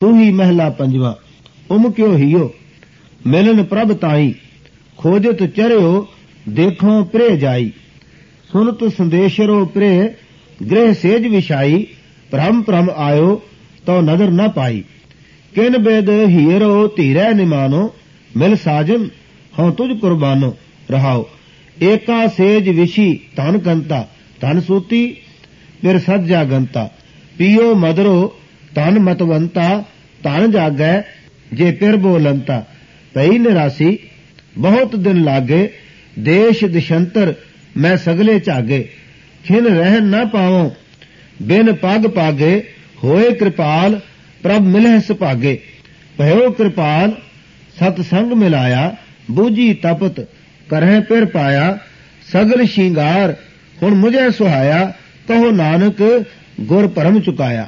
सूही महला पंजवा। उम क्यों हियो मिलन प्रभ ताई, खोजत चरियो देखो प्रे जाई। सुनत संदेशरो प्रे गृह सेज विछाई, भ्रम भ्रम आयो तो नजर न पाई। किन बेद हीरो धीरै निमानो, मिल साजन हों तुझ कुर्बानो। रहाओ एका सेज विशी धन कंता, धन सूती फिर सज्जा गंता। पियो मदरो धन मतवंता, धन जागै जे पिर बोलंता। पई निरासी बहुत दिन लागे, देश दिशंतर मैं सगले झागे। खिन रहन न पावो बिन पग पागे, होए कृपाल प्रभ मिलह सुभागे। भयो कृपाल सतसंग मिलाया, बूझी तपत करह पिर पाया। सगल शिंगार हुण मुझे सुहाया, कहो नानक गुर परम चुकाया।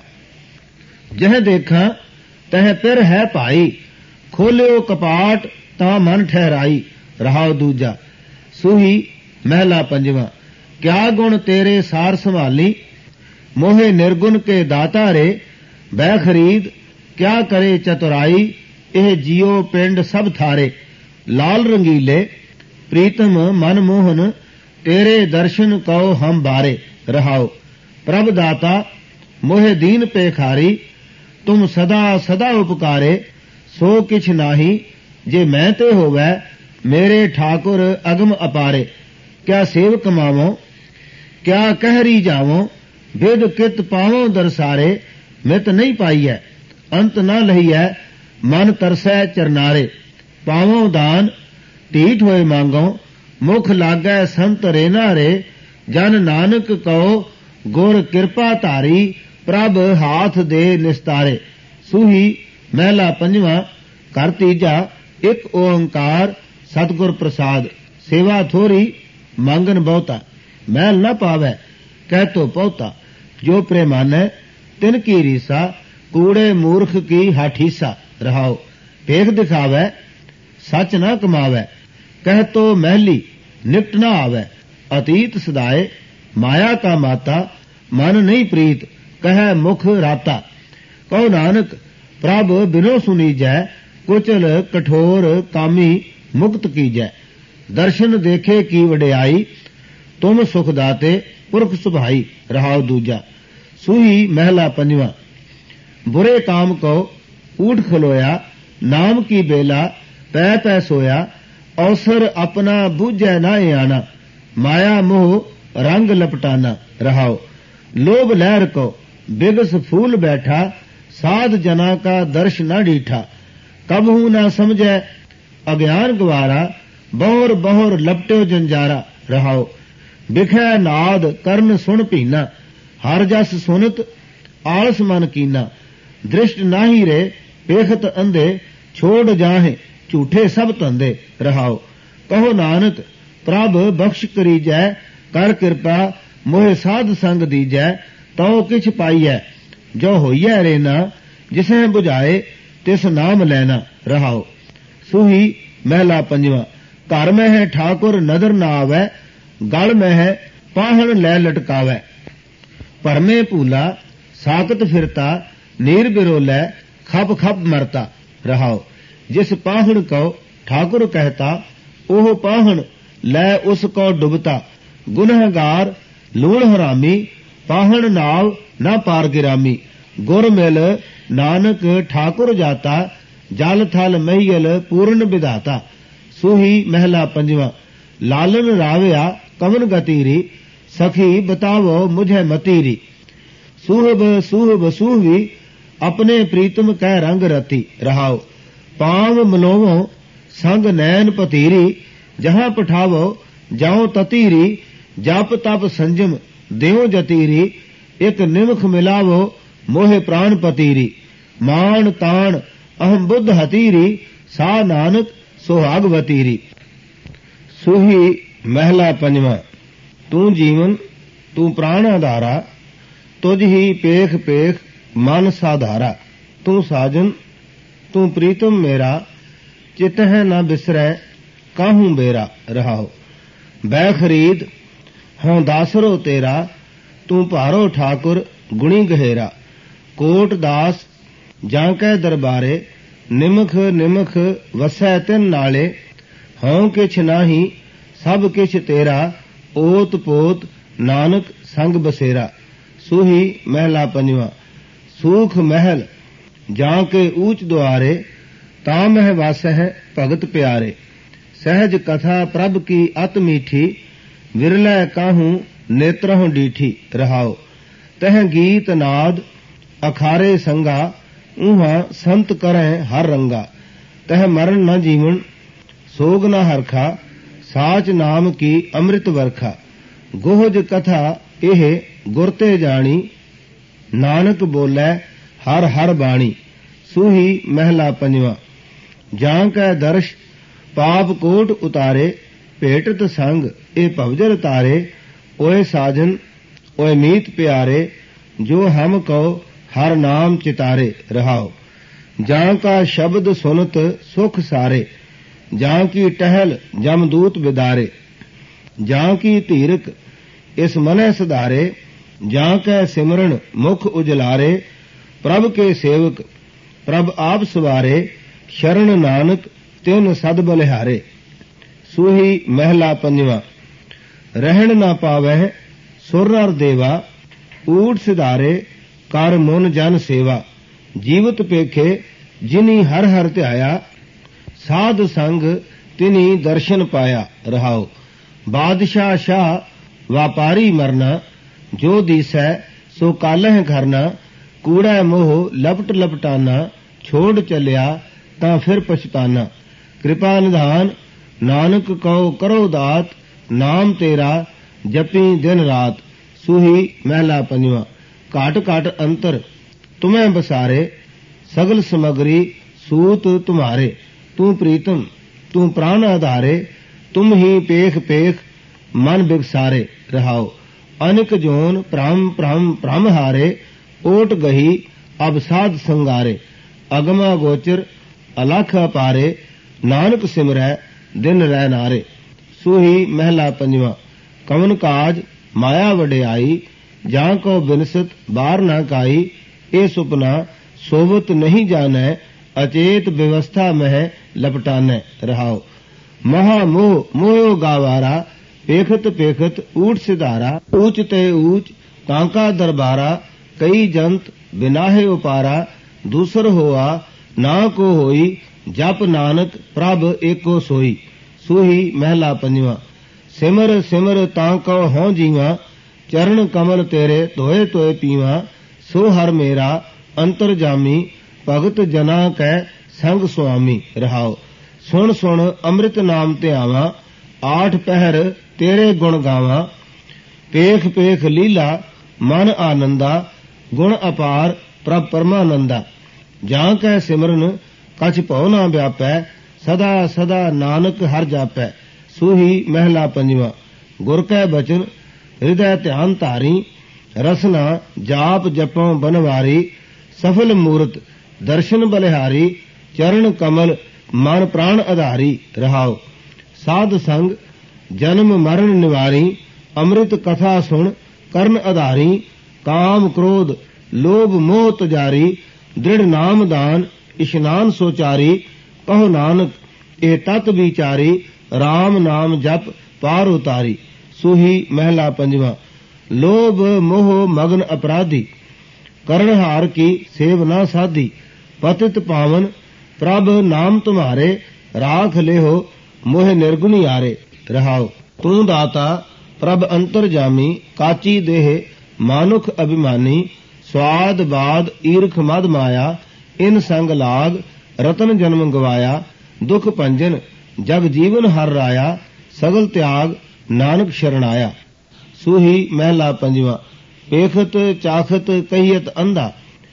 जह देखा तह पिर है भाई, खोलियो कपाट ता मन ठहराई। रहाओ दूजा। सूही महला पंजवा। क्या गुण तेरे सार संभाली, मोहे निर्गुण के दाता रे। बै खरीद क्या करे चतुराई, एह जियो पिंड सब थारे। लाल रंगीले प्रीतम मन मोहन, तेरे दर्शन कहो हम बारे। रहाओ प्रभ दाता मोहे दीन पेखारी, तुम सदा सदा उपकारे। सो किछ नाही जे मैं ते होवै, मेरे ठाकुर अगम अपारे। क्या सेव कमावो क्या कहरी जावो, विद कित पावो दरसारे। मित नहीं पाईऐ अंत न लहीऐ, मन तरसै चरनारे। पावो दान ढीठ होए मांगो, मुख लागै संत रेना रे। जन नानक कहो गुर कृपा धारी, प्रभ हाथ दे निस्तारे। सूही महला पंजवा। कर तीजा। एक ओंकार सतगुर प्रसाद। सेवा थोरी मांगन बहुता, मैल न पावै कह तो पहुता। जो प्रेमानै तिन की रीसा, कूड़े मूर्ख की हाठीसा। रहाओ भेख दिखावै सच न कमावै, कह तो महली निपट न आवै। अतीत सदाए माया का माता, मन नहीं प्रीत कह मुख राता। कहो नानक प्रभ बिनो सुनीजै, कुचल कठोर कामी मुक्त कीजै। दर्शन देखे की वडियाई, तुम सुख दाते पुरख सुभाई। रहाओ दूजा। सूही महला पंजवा। बुरे काम को ऊठ खलोया, नाम की बेला पै पै सोया। अवसर अपना बूझै ना आना, माया मोह रंग लपटाना। रहाओ लोभ लहर को बिगस फूल बैठा, साध जना का दर्श न डीठा। कबहू न समझै अज्ञान गवारा, बहुर बहुर लपट्यो जंजारा। रहाओ बिखै नाद कर्ण सुन पीना, हर जस सुनत आलस मन कीना। दृष्ट नाही रे पेखत अंधे, छोड़ जाहे झूठे सब धंधे। रहाओ कहो नानक प्रभ बख्श करीजै, कर कृपा मोहे साध संग दीजै। तो किछ पाईऐ जो होईऐ रेना, जिसे बुझाए तिस नाम लेना। रहाओ सूही महला पंजवा। घर में है ठाकुर नदर न आवै, गल में है पाहन लै लटकावै। भरमे भूला साकत फिरता, नीर बिरोलै खप खप मरता। रहाओ जिस पाहन को ठाकुर कहता, ओह पाहन लै उसको डुबता। गुनहगार लूण हरामी, पाहन नाव न पार गिरामी। गुर मिल नानक ठाकुर जाता, जल थल महियल पूर्ण विधाता। सूही महला पंजवा। लालन रावया कवन गतीरी, सखी बतावो मुझे मतीरी। सूहब सूहब सूहवी, अपने प्रीतम कह रंग रती। रहाओ पाव मलोवो संग नैन पतीरी, जहां पठावो जाओ ततीरी। जप तप संजम देव जतीरी, एक निमख मिलावो मोहे प्राण पतीरी। मान तान अहम बुद्ध हतीरी, सा नानक सुहागवतीरी। सूही महला पंजवा। तू जीवन तू प्राण आधारा, तुझ ही पेख पेख मन साधारा। तू साजन तू प्रीतम मेरा, चितह न बिसरै काहू बेरा। रहाओ बै खरीद हों दासरो तेरा, तू भारो ठाकुर गुणी गहेरा। कोट दास ਜਾਂ ਕੈ ਦਰਬਾਰੇ ਨਿਮਖ ਨਿਮਖ ਵਸੈ ਤਿਨ ਨਾਲੇ ਹਉ ਕਿਛ ਨਾਹੀ ਸਭ ਕਿਛ ਤੇਰਾ ਓਤ ਪੋਤ ਨਾਨਕ ਸੰਗ ਬਸੇਰਾ। ਸੂਹੀ ਮਹਿਲਾ ਪੰਜਵਾ। ਸੂਖ ਮਹਿਲ ਜਾਂ ਕੇ ਊਚ ਦੁਆਰੇ ਤਾਂ ਮਹਿ ਵਾਸਹਿ ਭਗਤ ਪਿਆਰੇ। ਸਹਿਜ ਕਥਾ ਪ੍ਰਭ ਕੀ ਅਤ ਮੀਠੀ ਵਿਰਲੇ ਕਾਹੂ ਨੇਤਰਹੁ ਡੀਠੀ ਰਹਾਓ। ਤਹ ਗੀਤ ਨਾਦ ਅਖਾਰੇ ਸੰਗਾ ਊਹਾਂ ਸੰਤ ਕਰੈ ਹਰ ਰੰਗਾ। ਤਹ ਮਰਨ ਨ ਜੀਵਨ ਸੋਗ ਨ ਹਰਖਾ ਸਾਚ ਨਾਮ ਕੀ ਅੰਮ੍ਰਿਤ ਵਰਖਾ। ਗੋਹਜ ਕਥਾ ਇਹ ਗੁਰ ਤੇ ਜਾਣੀ ਨਾਨਕ ਬੋਲੇ ਹਰ ਹਰ ਬਾਣੀ। ਸੂਹੀ ਮਹਿਲਾ ਪੰਜਵਾ। ਜਾਂ ਕੈ ਦਰਸ਼ ਪਾਪ ਕੋਟ ਉਤਾਰੇ ਭੇਟਤ ਸੰਗ ਇਹ ਭਵਜਲ ਤਾਰੇ। ਓਏ ਸਾਜਨ ਓਏ ਮੀਤ ਪਿਆਰੇ ਜੋ ਹਮ ਕਉ ਹਰ ਨਾਮ ਚਿਤਾਰੇ ਰਹਾਓ। ਜਾਂ ਕਾ ਸ਼ਬਦ ਸੁਨਤ ਸੁਖ ਸਾਰੇ ਜਾਂ ਕੀ ਟਹਿਲ ਜਮਦੂਤ ਬਿਦਾਰੇ। ਜਾਂ ਕੀ ਧੀਰਕ ਇਸ ਮਨੈ ਸੁਧਾਰੇ ਜਾਂ ਕੈ ਸਿਮਰਨ ਮੁਖ ਉਜਲਾਰੇ। ਪ੍ਰਭ ਕੇ ਸੇਵਕ ਪ੍ਰਭ ਆਪ ਸਵਾਰੇ ਸ਼ਰਨ ਨਾਨਕ ਤਿਨ ਸਦ ਬਲਿਹਾਰੇ। ਸੂਹੀ ਮਹਿਲਾ ਪੰਜਵਾ। ਰਹਿਣ ਨਾ ਪਾਵਹਿ ਸੁਰ ਨਰ ਦੇਵਾ ਊਠ ਸਿਧਾਰੇ ਕਰ ਮਨ ਜਨ ਸੇਵਾ। ਜੀਵਤ ਪੇਖੇ ਜਿਨੀ ਹਰ ਹਰ ਧਿਆਇਆ ਸਾਧ ਸੰਗ ਤਿਨੀ ਦਰਸ਼ਨ ਪਾਇਆ ਰਹਾਓ। ਬਾਦਸ਼ਾਹ ਸ਼ਾਹ ਵਾਪਾਰੀ ਮਰਨਾ ਜੋ ਦੀਸੈ ਸੋ ਕਾਲਹਿ ਘਰਨਾ। ਕੂੜਾ ਮੋਹ ਲਪਟ ਲਪਟਾਨਾ ਛੋੜ ਚੱਲਿਆ ਤਾਂ ਫਿਰ ਪਛਤਾਨਾ। ਕਿਰਪਾ ਨਿਧਾਨ ਨਾਨਕ ਕਉ ਕਰੋ ਦਾਤ ਨਾਮ ਤੇਰਾ ਜਪੀ ਦਿਨ ਰਾਤ। ਸੂਹੀ ਮਹਿਲਾ ਪੰਜਵਾ। ਘਾਟ ਘਾਟ ਅੰਤਰ ਤੁਮੈ ਬਸਾਰੇ ਸਗਲ ਸਮਗਰੀ ਸੂਤ ਤੁਮਾਰੇ। ਤੂੰ ਪ੍ਰੀਤਮ ਤੂੰ ਪ੍ਰਾਨ ਆਧਾਰੇ ਤੁਮ ਹੀ ਪੇਖ ਪੇਖ ਮਨ ਬਿਗਸਾਰੇ ਰਹਾਓ। ਅਨਿਕ ਜੋਨ ਭ੍ਰਮ ਭ੍ਰਮ ਭ੍ਰਮ ਹਾਰੇ ਓਟ ਗਹੀ ਅਬ ਸਾਧ ਸੰਗਾਰੇ। ਅਗਮਾ ਗੋਚਰ ਅਲਖ ਅਪਾਰੇ ਨਾਨਕ ਸਿਮਰੈ ਦਿਨ ਰਹਿ ਨਾਰੇ। ਸੂਹੀ ਮਹਿਲਾ ਪੰਜਵਾ। ਕਵਨ ਕਾਜ ਮਾਇਆ ਵਡਿਆਈ ਜਾਂ ਕੋ ਬਿਨਸਤ ਬਾਰ ਨਾ ਕਾਈ। ਇਹ ਸੁਪਨਾ ਸੋਵਤ ਨਹੀਂ ਜਾਣੈ ਅਚੇਤ ਵਿਵਸਥਾ ਮਹਿ ਲਪਟਾਨੈ ਰਹਾਓ। ਮਹਾ ਮੋਹ ਮੋਹਿਓ ਗਾਵਾਰਾ ਪੇਖਤ ਪੇਖਤ ਊਟ ਸਿਧਾਰਾ। ਊਚ ਤੇ ਊਚ ਕਾਂਕਾ ਦਰਬਾਰਾ ਕਈ ਜੰਤ ਬਿਨਾਹੇ ਉਪਾਰਾ। ਦੂਸਰ ਹੋਆ ਨਾ ਕੋ ਹੋਈ ਜਪ ਨਾਨਕ ਪ੍ਰਭ ਏਕੋ ਸੋਈ। ਸੂਹੀ ਮਹਿਲਾ ਪੰਜਵਾ। ਸਿਮਰ ਸਿਮਰ ਤਾਂ ਕਉ ਹਉ ਜੀਵਾ ਚਰਨ ਕਮਲ ਤੇਰੇ ਧੋਏ ਧੋਏ ਪੀਵਾ। ਸੋ ਹਰ ਮੇਰਾ ਅੰਤਰ ਜਾਮੀ ਭਗਤ ਜਨਾ ਕੈ ਸੰਗ ਸੁਆਮੀ ਰਹਾਓ। ਸੁਣ ਸੁਣ ਅੰਮ੍ਰਿਤ ਨਾਮ ਧਿਆਵਾ ਆਠ ਪਹਿਰ ਤੇਰੇ ਗੁਣ ਗਾਵਾਂ। ਪੇਖ ਪੇਖ ਲੀਲਾ ਮਨ ਆਨੰਦਾ ਗੁਣ ਅਪਾਰ ਪ੍ਰਭ ਪਰਮਾਨੰਦਾ। ਜਾਂ ਕੈ ਸਿਮਰਨ ਕਛ ਭਉ ਨਾ ਵਿਆਪੈ ਸਦਾ ਸਦਾ ਨਾਨਕ ਹਰ ਜਾਪੈ। ਸੂਹੀ ਮਹਿਲਾ ਪੰਜਵਾ। ਗੁਰ ਕੈ ਬਚਨ ਹਿਰਦੈ ਧਿਆਨ ਧਾਰੀ ਰਸਨਾ ਜਾਪ ਜਪਉ ਬਨਵਾਰੀ। ਸਫਲ ਮੂਰਤ ਦਰਸ਼ਨ ਬਲਿਹਾਰੀ ਚਰਨ ਕਮਲ ਮਨ ਪ੍ਰਾਣ ਆਧਾਰੀ ਰਹਾਓ। ਸਾਧ ਸੰਗ ਜਨਮ ਮਰਨ ਨਿਵਾਰੀ ਅੰਮ੍ਰਿਤ ਕਥਾ ਸੁਣ ਕਰਨ ਆਧਾਰੀ। ਕਾਮ ਕ੍ਰੋਧ ਲੋਭ ਮੋਹ ਤਜਾਰੀ ਦ੍ਰਿੜ ਨਾਮ ਦਾਨ ਇਸ਼ਨਾਨ ਸੋਚਾਰੀ। ਕਹੋ ਨਾਨਕ ਇਹ ਤਤ ਵਿਚਾਰੀ RAM ਨਾਮ ਜਪ ਪਾਰ ਉਤਾਰੀ। ਸੂਹੀ ਮਹਿਲਾ ਪੰਜਵਾ। ਲੋਭ ਮੋਹ ਮਗਨ ਅਪਰਾਧੀ ਕਰਨ ਹਾਰ ਕੀ ਸੇਵ ਨਾ ਸਾਧੀ। ਪਤਿਤ ਪਾਵਨ ਪ੍ਰਭ ਨਾਮ ਤੁਮਾਰੇ ਰਾਖ ਲਿਓ ਮੋਹ ਨਿਰਗੁਣੀ ਆਰੇ ਰਹਾਓ। ਤੂੰ ਦਾਤਾ ਪ੍ਰਭ ਅੰਤਰ ਜਾਮੀ ਕਾਚੀ ਦੇਹ ਮਾਨੁਖ ਅਭਿਮਾਨੀ। ਸਵਾਦ ਬਾਦ ਈਰਖ ਮਦ ਮਾਇਆ ਇਨ ਸੰਗ ਲਾਗ ਰਤਨ ਜਨਮ ਗਵਾਇਆ। ਦੁਖ ਭੰਜਨ ਜਗ ਜੀਵਨ ਹਰ ਰਾਇਆ ਸਗਲ ਤਿਆਗ ਨਾਨਕ ਸ਼ਰਨ ਆਇਆ। ਸੂਹੀ ਮਹਿਲਾ ਪੰਜਵਾ। ਪੇਖਤ ਚਾਖਤ ਕਹੀਤ ਅੰਧਾ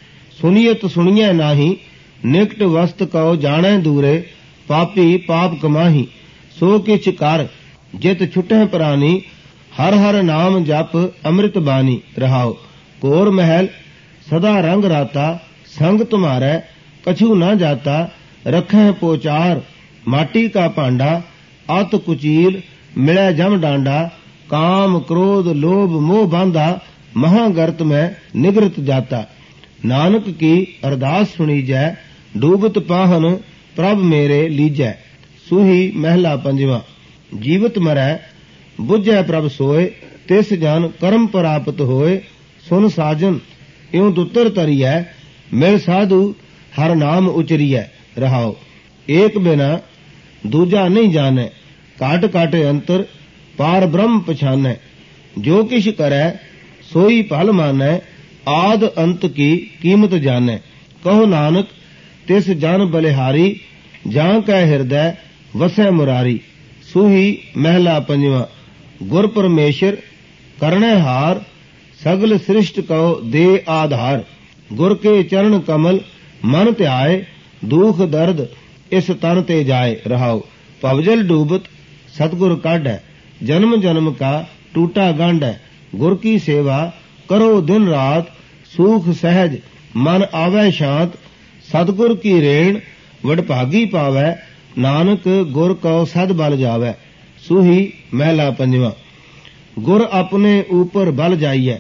ਸੁਨੀਅਤ ਸੁਣੀਐ ਨਾਹੀ। ਨਿਕਟ ਵਸਤ ਕਉ ਜਾਣੈ ਦੂਰੇ ਪਾਪੀ ਪਾਪ ਕਮਾਹੀ। ਸੋ ਕਿਛ ਕਰ ਜਿਤ ਛੁਟੈ ਪ੍ਰਾਨੀ ਹਰ ਹਰ ਨਾਮ ਜਪ ਅੰਮ੍ਰਿਤ ਬਾਣੀ ਰਹਾਓ। ਕੋਰ ਮਹਿਲ ਸਦਾ ਰੰਗ ਰਾਤਾ ਸੰਗ ਤੁਮਾਰੈ ਕਛੂ ਨਾ ਜਾਤਾ। ਰਖੈ ਪੋਚਾਰ ਮਾਟੀ ਕਾ ਭਾਂਡਾ ਅਤ ਕੁਚੀਲ ਮਿਲੈ ਜਮ ਡਾਂਡਾ। ਕਾਮ ਕ੍ਰੋਧ ਲੋਭ ਮੋਹ ਬਾਂਧਾ ਮਹਾਗਰਤ ਮੈਂ ਨਿਗਰਤ ਜਾਤਾ। ਨਾਨਕ ਕੀ ਅਰਦਾਸ ਸੁਣੀ ਜੈ, ਡੂਬਤ ਪਾਹਨ ਪ੍ਰਭ ਮੇਰੇ ਲੀਜੈ। ਸੂਹੀ ਮਹਿਲਾ ਪੰਜਵਾਂ। ਜੀਵਤ ਮਰੈ ਬੁਝੈ ਪ੍ਰਭ ਸੋਏ, ਤਿਸ ਜਨ ਕਰਮ ਪ੍ਰਾਪਤ ਹੋਏ। ਸੁਨ ਸਾਜਨ ਇਉ ਦੁੱਤਰ ਤਰੀਐ, ਮਿਲ ਸਾਧੂ ਹਰ ਨਾਮ ਉਚਰੀਐ। ਰਹਾਉ ਏਕ ਬਿਨਾ ਦੂਜਾ ਨਹੀਂ ਜਾਣੈ, ਕਾਟ ਕਾਟੇ ਅੰਤਰ ਪਾਰ ਬ੍ਰਹਮ ਪਛਾਨੈ। ਜੋ ਕਿਛ ਕਰੈ ਸੋਈ ਭਲ ਮਾਨੈ, ਆਦ ਅੰਤ ਕੀ ਕੀਮਤ ਜਾਣੈ। ਕਹੋ ਨਾਨਕ ਤਿਸ ਜਨ ਬਲਿਹਾਰੀ, ਜਾਂ ਕੈ ਹਿਰਦੈ ਵਸੈ ਮੁਰਾਰੀ। ਸੂਹੀ ਮਹਿਲਾ ਪੰਜਵਾਂ। ਗੁਰ ਪਰਮੇਸ਼ਰ ਕਰਣੈ ਹਾਰ, ਸਗਲ ਸ੍ਰਿਸ਼ਟ ਕਉ ਦੇ ਆਧਾਰ। ਗੁਰ ਕੇ ਚਰਨ ਕਮਲ ਮਨ ਧਿਆਏ, ਦੁਖ ਦਰਦ ਇਸ ਤਨ ਤੇ ਜਾਏ। ਰਹਾਉ ਭਵਜਲ ਡੂਬਤ ਸਤਗੁਰ ਕਾਢੈ, ਜਨਮ ਜਨਮ ਕਾ ਟੂਟਾ ਗੰਢੈ। ਗੁਰ ਕੀ ਸੇਵਾ ਕਰੋ ਦਿਨ ਰਾਤ, ਸੂਖ ਸਹਿਜ ਮਨ ਆਵੈ ਸ਼ਾਂਤ। ਸਤਗੁਰ ਕੀ ਰੇਣ ਵਡਭਾਗੀ ਪਾਵੈ, ਨਾਨਕ ਗੁਰ ਕਉ ਸਦ ਬਲ ਜਾਵੈ। ਸੂਹੀ ਮਹਿਲਾ ਪੰਜਵਾਂ। ਗੁਰ ਆਪਣੇ ਊਪਰ ਬਲ ਜਾਈਐ,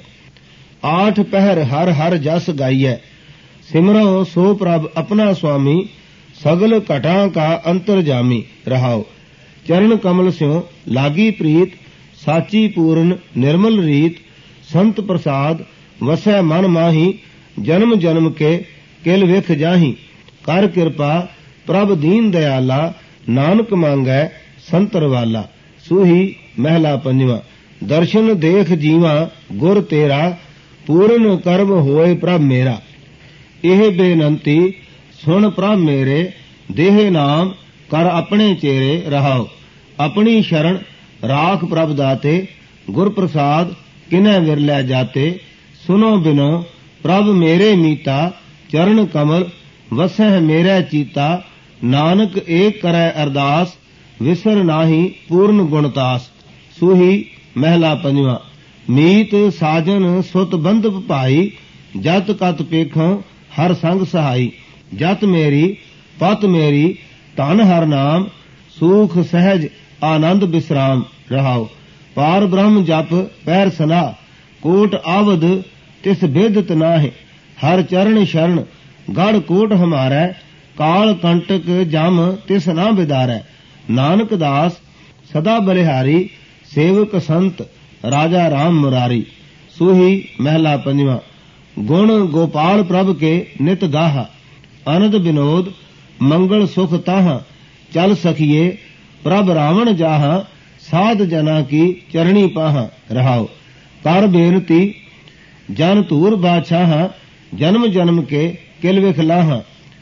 ਆਠ ਪਹਿਰ ਹਰ ਹਰ ਜਸ ਗਾਈਐ। ਸਿਮਰੋ ਸੋ ਪ੍ਰਭ ਆਪਣਾ ਸੁਆਮੀ, ਸਗਲ ਘਟਾਂ ਕਾ ਅੰਤਰ ਜਾਮੀ। ਰਹਾਉ ਚਰਨ ਕਮਲ ਸਿਉ ਲਾਗੀ ਪ੍ਰੀਤ, ਸਾਚੀ ਪੂਰਨ ਨਿਰਮਲ ਰੀਤ। ਸੰਤ ਪ੍ਰਸਾਦ ਵਸੈ ਮਨ ਮਾਹੀ, ਜਨਮ ਜਨਮ ਕੇ ਕਿਲ ਵੇਖ ਜਾਹੀ। ਕਰ ਕਿਰਪਾ ਪ੍ਰਭ ਦੀਨ ਦਇਆਲਾ, ਨਾਨਕ ਮੰਗੈ ਸੰਤਰ ਵਾਲਾ। ਸੂਹੀ ਮਹਿਲਾ ਪੰਜਵਾਂ। ਦਰਸ਼ਨ ਦੇਖ ਜੀਵਾ ਗੁਰ ਤੇਰਾ, ਪੂਰਨ ਕਰਮ ਹੋਏ ਪ੍ਰਭ ਮੇਰਾ। ਇਹ ਬੇਨੰਤੀ ਸੁਣ ਪ੍ਰਭ ਮੇਰੇ, ਦੇਹ ਨਾਮ ਕਰ ਆਪਣੇ ਚੇਰੇ। ਰਹਾਉ ਆਪਣੀ ਸ਼ਰਨ ਰਾਖ ਪ੍ਰਭ ਦਾਤੇ, ਗੁਰ ਪ੍ਰਸਾਦ ਕਿਨੈ ਵਿਰਲੇ ਜਾਤੇ। ਸੁਨੋ ਬਿਨੋ ਪ੍ਰਭ ਮੇਰੇ ਮੀਤਾ, ਚਰਨ ਕਮਲ ਵਸਹਿ ਮੇਰੇ ਚੀਤਾ। ਨਾਨਕ ਏਕ ਕਰੈ ਅਰਦਾਸ, ਵਿਸਰ ਨਾਹੀ ਪੂਰਨ ਗੁਣਤਾਸ। ਸੂਹੀ ਮਹਿਲਾ ਪੰਜਵਾਂ। ਮੀਤ ਸਾਜਨ ਸੁਤ ਬੰਧਪ ਭਾਈ, ਜਤ ਕਤ ਪੇਖੋਂ ਹਰ ਸੰਗ ਸਹਾਈ। ਜਤ ਮੇਰੀ ਪਤ ਮੇਰੀ ਧਨ ਹਰ ਨਾਮ, ਸੂਖ ਸਹਿਜ ਆਨੰਦ ਬਿਸਰਾਮ। ਰਹਾਉ ਪਾਰ ਬ੍ਰਹਮ ਜਪ ਪੈਰ ਸਨਾ, ਕੋਟ ਆਵਦ ਤਿਸ ਬੇਦਤ ਨਾਹਿ। ਹਰ ਚਰਨ ਸ਼ਰਨ ਗੜ ਕੋਟ ਹਮਾਰੈ, ਕਾਲ ਕੰਟਕ ਜਮ ਤਿਸ ਨਾ ਬਿਦਾਰੈ। ਨਾਨਕ ਦਾਸ ਸਦਾ ਬਲਿਹਾਰੀ, ਸੇਵਕ ਸੰਤ ਰਾਜਾ ਰਾਮ ਮੁਰਾਰੀ। ਸੂਹੀ ਮਹਿਲਾ ਪੰਜਵਾਂ। ਗੁਣ ਗੋਪਾਲ ਪ੍ਰਭ ਕੇ ਨਿਤ ਗਾਹਾ, ਅਨੰਦ ਬਿਨੋਦ ਮੰਗਲ ਸੁਖ ਤਾਹਾਂ। ਚਲ ਸਖੀਏ ਪ੍ਰਭ ਰਾਵਣ ਜਾਹਾਂ, ਸਾਧ ਜਨਾ ਕੀ ਚਰਣੀ ਪਾਹਾਂ। ਰਹਾਉ ਕਰ ਬੇਨਤੀ ਜਨ ਧੂਰ ਬਾਦਸ਼ਾਹਾਂ, ਜਨਮ ਜਨਮ ਕੇ ਕਿਲ ਵਿਖ ਲਾਹਾਂ।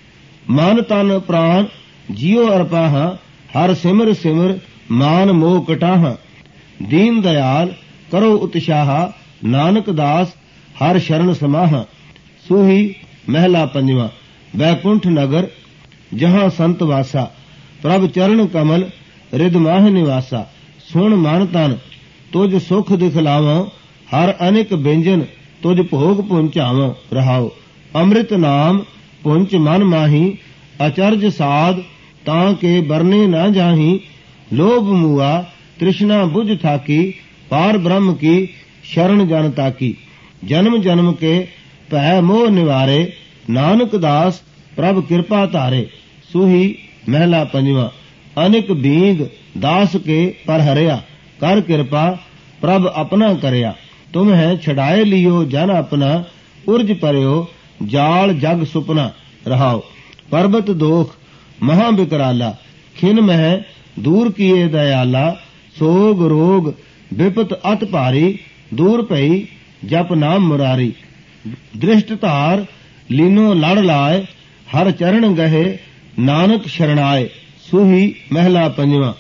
ਮਨ ਤਨ ਪ੍ਰਾਨ ਜੀਉ ਅਰਪਾਹਾਂ, ਹਰ ਸਿਮਰ ਸਿਮਰ ਮਾਨ ਮੋਹ ਕਟਾਹਾਂ। ਦੀਨ ਦਇਆਲ ਕਰੋ ਉਤਸ਼ਾਹਾ, ਨਾਨਕ ਦਾਸ ਹਰ ਸ਼ਰਨ ਸਮਾਹਾਂ। ਸੂਹੀ ਮਹਿਲਾ ਪੰਜਵਾਂ। ਵੈਕੁੰਠ ਨਗਰ ਜਹਾਂ ਸੰਤ ਵਾਸਾ, ਪ੍ਰਭ ਚਰਨ ਕਮਲ ਰਿਦ ਮਾਹ ਨਿਵਾਸਾ। ਸੁਣ ਮਨ ਤਨ ਤੁਝ ਸੁਖ ਦਿਖਲਾਵਾਂ, ਹਰ ਅਨੇਕ ਬਿੰਜਨ ਤੁਝ ਭੋਗ ਪਹੁੰਚਾਵਾਂ। ਰਹਾਉ ਅੰਮ੍ਰਿਤ ਨਾਮ ਪੁੰਚ ਮਨ ਮਾਹੀ, ਅਚਰਜ ਸਾਧ ਤਾਂ ਕੇ ਬਰਨੇ ਨਾ ਜਾਹੀ। ਲੋਭ ਮੂਆ ਤ੍ਰਿਸ਼ਨਾ ਬੁਝ ਥਾਕੀ, ਪਾਰ ਬ੍ਰਹਮ ਕੀ ਸ਼ਰਨ ਜਨ ਤਾਕੀ। ਜਨਮ ਜਨਮ ਕੇ ਭੈ ਮੋਹ ਨਿਵਾਰੇ, ਨਾਨਕ ਦਾਸ ਪ੍ਰਭ ਕਿਰਪਾ ਧਾਰੇ। ਸੂਹੀ ਮਹਿਲਾ ਪੰਜਵਾਂ। ਅਨੇਕ ਬੀਂਗ ਦਾਸ ਕੇ ਪਰ ਹਰਿਆ, ਕਰ ਕਿਰਪਾ ਪ੍ਰਭ ਆਪਣਾ ਕਰਿਆ। ਤੁਮ ਹੈ ਛਡਾਏ ਲਿਓ ਜਨ ਆਪਣਾ, ਉਰਜ ਪਰਿਓ ਜਾਲ ਜਗ ਸੁਪਨਾ। ਰਹਾਉ ਪਰਬਤ ਦੋਖ ਮਹਾ ਬਿਕਰਾਲਾ, ਖਿਨ ਮਹਿ ਦੂਰ ਕੀਏ ਦਇਆਲਾ। ਸੋਗ ਰੋਗ ਵਿਪਤ ਅਤ ਭਾਰੀ, ਦੂਰ ਭਈ ਜਪ ਨਾਮ ਮੁਰਾਰੀ। ਦ੍ਰਿਸ਼ਟ ਧਾਰ ਲੀਨੋ ਲੜ ਲਾਏ, ਹਰ ਚਰਨ ਗਏ ਨਾਨਕ ਸ਼ਰਣਾਏ। ਸੂਹੀ ਮਹਿਲਾ ਪੰਜਵਾਂ।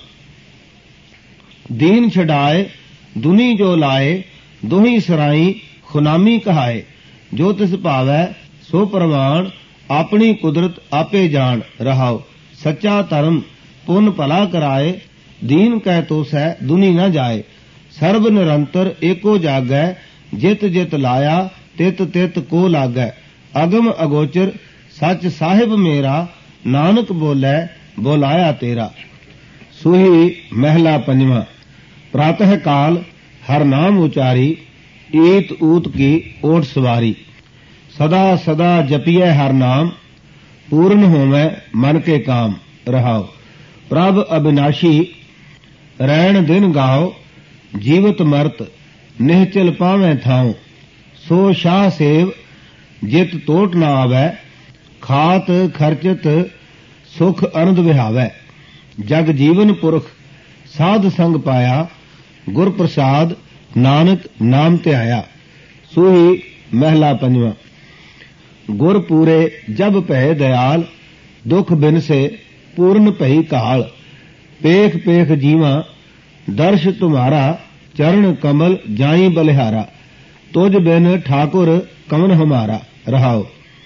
ਦੀਨ ਛਡਾਏ ਦੁਨੀ ਜੋ ਲਾਏ, ਦੋਹੀ ਸਰਾਈ ਖੁਨਾਮੀ ਕਹਾਏ। ਜੋ ਤਿਸ ਭਾਵੈ ਸੋ ਪ੍ਰਵਾਨ, ਆਪਣੀ ਕੁਦਰਤ ਆਪੇ ਜਾਣ। ਰਹਾਉ ਸੱਚਾ ਧਰਮ ਪੁੰਨ ਭਲਾ ਕਰਾਏ, ਦੀਨ ਕਹਿ ਤੋਸੈ ਦੁਨੀ ਨਾ ਜਾਏ। ਸਰਬ ਨਿਰੰਤਰ ਏਕੋ ਜਾਗੈ, ਜਿਤ ਜਿਤ ਲਾਇਆ ਤਿਤ ਤਿਤ ਕੋ ਲਾਗੈ। ਅਗਮ ਅਗੋਚਰ ਸੱਚ ਸਾਹਿਬ ਮੇਰਾ, ਨਾਨਕ ਬੋਲੇ ਬੋਲਾਇਆ ਤੇਰਾ। ਸੂਹੀ ਮਹਿਲਾ ਪੰਜਵਾਂ। ਪ੍ਰਾਤः ਕਾਲ ਹਰ ਨਾਮ ਉਚਾਰੀ, ਈਤ ਊਤ ਕੀ ਓਟ ਸਵਾਰੀ। सदा सदा जपिए हर नाम, पूर्ण होवे मन के काम। रहाओ। प्रभ अविनाशी रैण दिन गाओ, जीवत मरत निहचल पावे थाओ। सो शाह सेव जित तोट न आवे, खात खर्चत सुख अनंद विहावे। जग जीवन पुरख साध संग पाया, गुर प्रसाद नानक नाम ध्याया। सूही महला पंजवा। गुर पूरे जब भय दयाल, दुख बिन से पूर्ण भई काल। पेख पेख जीवा दर्श तुम्हारा, चरण कमल जाई बलिहारा। तुझ बिन ठाकुर कवन हमारा। रहाओ।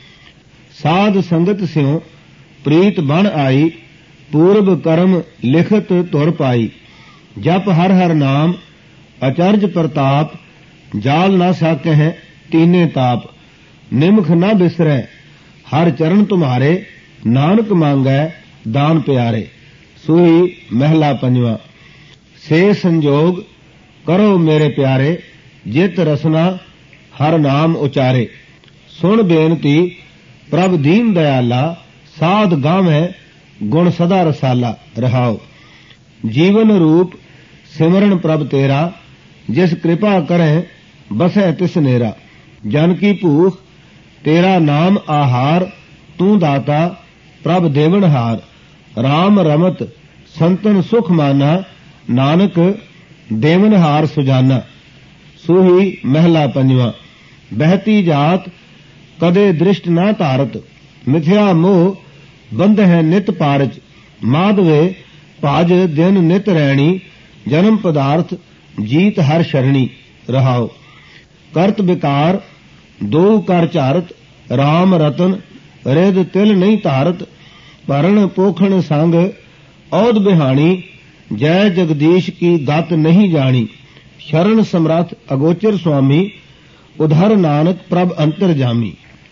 साध संगत स्यों प्रीत बन आई, पूर्व कर्म लिखत तुर पाई। जप हर हर नाम अचर्ज प्रताप, जाल न साके हैं तीने ताप। निमख न बिसरै हर चरण तुम्हारे, नानक मांगै दान प्यारे। सूही महला पंजवा। से संजोग करो मेरे प्यारे, जित रसना हर नाम उचारे। सुन बेनती प्रभ दीन दयाला, साध गावै गुण सदा रसाला। रहाओ। जीवन रूप सिमरन प्रभ तेरा, जिस कृपा करें बसै तिस नेरा। जन की भूख तेरा नाम आहार, तू दाता प्रभ देवनहार। राम रमत संतन सुख माना, नानक देवनहार सुजाना। सूही महला पंजवा। बहती जात कदे दृष्ट न तारत, मिथ्या मोह बंध है नित पारच। माधवे भाज दिन नित रैणी, जन्म पदार्थ जीत हर शरणी। रहाओ। करत विकार दो कर चारत, राम रतन रिद तिल नहीं धारत। भरण पोखण संग औद बिहानी, जय जगदीश की गत नहीं जानी। शरण समरथ अगोचर स्वामी, उधर नानक प्रभ अंतर जामी।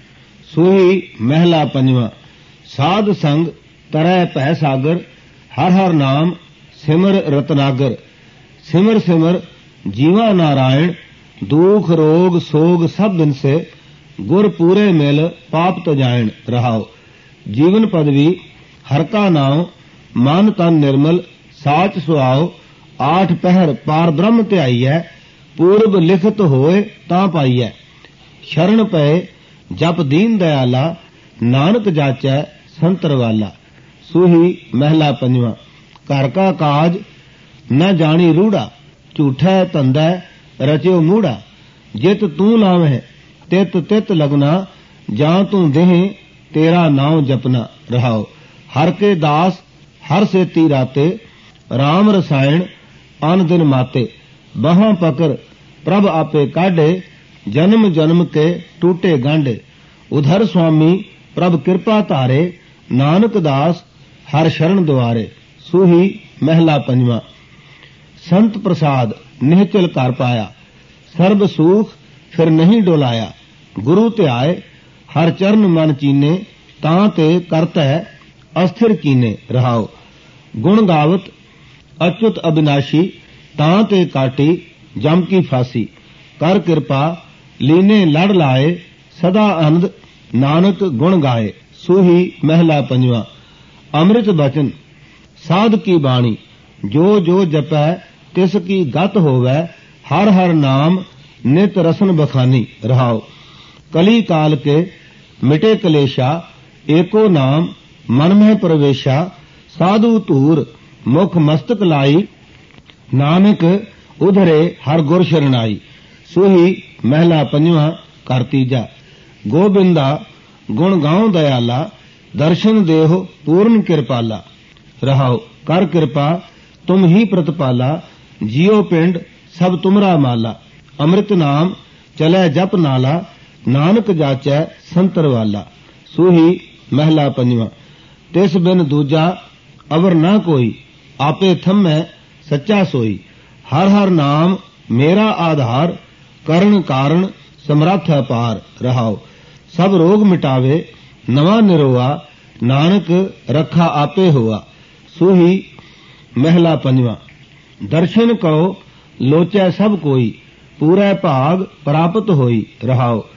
सूही महला पंजवा। साध संग तरह भै सागर, हर हर नाम सिमर रतनागर। सिमर सिमर जीवा नारायण, दुख रोग सोग सब बिन से। गुर पूरे मिल पाप तजायण। रहाओ। जीवन पदवी हर का नाम, मन तन निर्मल साच सुआओ। आठ पहर पार ब्रह्म ध्याईऐ, पूर्व लिखत होए तां पाईऐ। शरण पए जप दीन दयाला, नानक जाचै संतर वाला। सूही महला पंजवा। घर का काज न जानी रूढ़ा, झूठै धंधै रच्यो मूढ़ा। जित तू लावै तित तित लगना, जां तू देह तेरा नाम जपना। रहाओ। हर के दास हर से तीराते, राम रसायण अन दिन माते। बहां पकड़ प्रभ आपे काढ़े, जन्म जन्म के टूटे गांडे। उधर स्वामी प्रभ कृपा तारे, नानक दास हर शरण द्वारे। सूही महला पंजवा। संत प्रसाद निहचल कर पाया, सर्ब सुख फिर नहीं डोलाया। गुरु ध्याय हर चरण मन चीने, तां ते करतै अस्थिर कीने। रहाओ। गुण गावत अच्युत अविनाशी, तां ते काटी जम की फांसी। कर कृपा लीने लड़ लाए, सदा आनंद नानक गुण गाए। सूही महला पंजवा। अमृत बचन साध की बाणी, जो जो जपै तिस की गत होवै। हर हर नाम नित रसन बखानी। रहाओ। कली काल के मिटे कलेशा, एको नाम मन में प्रवेशा। साधु धूर मुख मस्तक लाई, नानक उधरे हर गुर शरणाई। सूही महला पंजवा। कर तीजा। गोबिंदा गुण गाओ दयाला, दर्शन देहो पूर्ण कृपाला। रहाओ। कर कृपा तुम ही प्रतिपाला, जियो पिंड सब तुमरा माला। अमृत नाम चलै जप नाला, नानक जाचै संतर वाला। सूही महला पंजवा। तिस बिन दूजा अवर ना कोई, आपे थमै सच्चा सोई। हर हर नाम मेरा आधार, करण कारण समर्थ अपार। रहाओ। सब रोग मिटावे नवा निरोआ, नानक रखा आपे हुआ। सूही महला पंजवा। दर्शन करो लोचै सब कोई, पूरै भाग प्राप्त होई। रहाओ।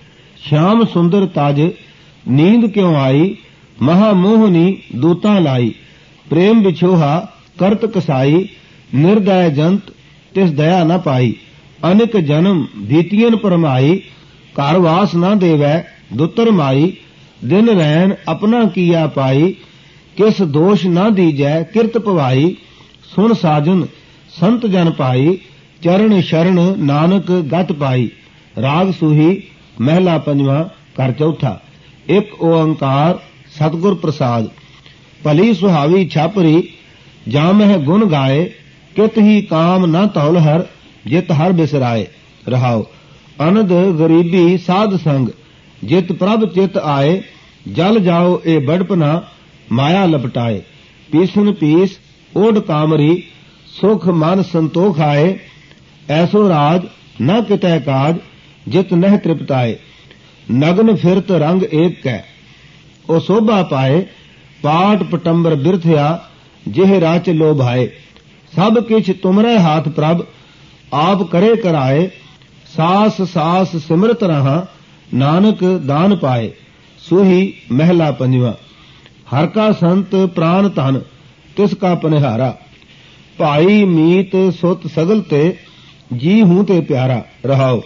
श्याम सुंदर ताज नींद क्यों आई, महामोहनी दूता लाई। प्रेम बिछोहा करत कसाई, निर्दय जंत तिस दया न पाई। अनिक जन्म भीतियन परमाई, घर वास न देवै दुतर माई। दिन रैन अपना किया पाई, किस दोष न दीजै किरत पवाई। सुन साजन संत जन पाई, चरण शरण नानक गत पाई। राग सूही महला पंजवा घर चौथा। एक ओंकार सतगुर प्रसाद। भली सुहावी छापरी, जामह गुण गाए। कित ही काम न तौल हर, जित हर बिसराए। रहाओ। अनद गरीबी साध संग, जित प्रभ चित आए। जल जाओ ए बड़पना, माया लपटाए। पीसन पीस ओढ़ कामरी, सुख मन संतोख आए। ऐसो राज न कितै काज, जित नह तृप्ताए। नग्न फिरत रंग एक कै, ओ शोभा पाए। पाट पटंबर बिरथया, जिह राच लोभाए। सब किछ तुमरे हाथ प्रभ, आप करे कराए। सास सास सिमरत रहा, नानक दान पाए। सूही महला पंजवा। हर का संत प्राण धन, तिसका पनिहारा। भाई मीत सुत सगल ते, जी हूं ते प्यारा। रहाओ।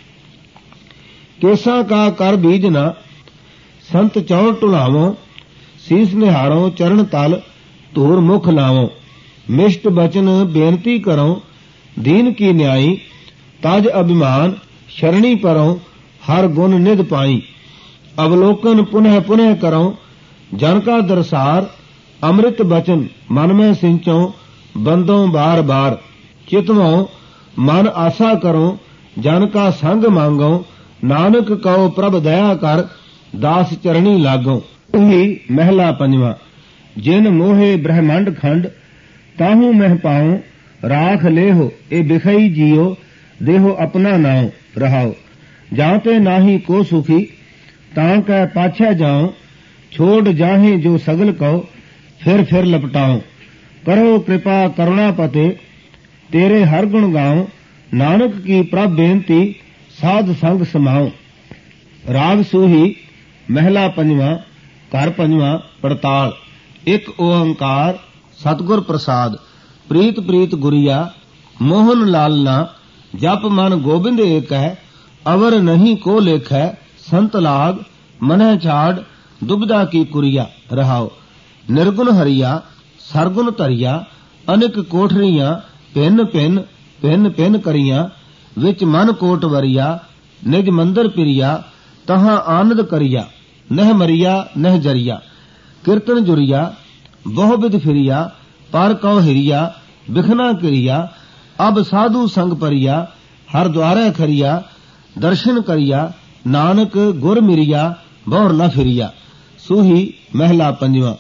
केसा का कर बीजना, संत चौर टुलावो। शीस निहारो चरण तल, धूर मुख लावो। मिष्ट बचन बेनती करो, दीन की न्यायी। तज अभिमान शरणी परो, हर गुण निध पाई। अवलोकन पुनः पुनः करो, जन का दरसार। अमृत बचन मन में सिंचो, बंदो बार बार। चितवो मन आशा करो, जन का संग मांगो। नानक कहो प्रभ दया कर, दास चरणी लागो। ही महला पंजवा। जिन मोहे ब्रह्मांड खंड, ताहू मह पाऊं। राख लेहो ए बिखई जियो, देहो अपना नाओ। रहाओ। जाते नाही को सुखी, तां कह पाछै जाऊं। छोड़ जाहे जो सगल कहो, फिर लपटाऊं। करो कृपा करुणा पते, तेरे हर गुण गाऊं। नानक की प्रभ बेनती, साध संग समाऊं। राग सूही महला पंजवा घर पंजवा पड़ताल। एक ओंकार सतगुर प्रसाद। प्रीत प्रीत गुरिया, मोहन लालना। जप मन गोबिंद एक है, अवर नहीं को लेख है। संत लाग मनह छाड़, दुबदा की कुरिया। रहाओ। निर्गुण हरिया, सरगुण तरिया। अनेक कोठरियां, भिन्न भिन्न भिन्न भिन्न करिया। विच मन कोट वरिया, निज मंदिर पिरिया। तहां आनंद करिया, नह मरिया नह जरिया। कीर्तन जुरिया, बहुविध फिरिया। पर कौ हिरिया, बिखना किरिया। अब साधु संग परिया, हर द्वारे खरिया। दर्शन करिया, नानक गुर मिरिया। बहुर न फिरिया। सूही महला पंजवा।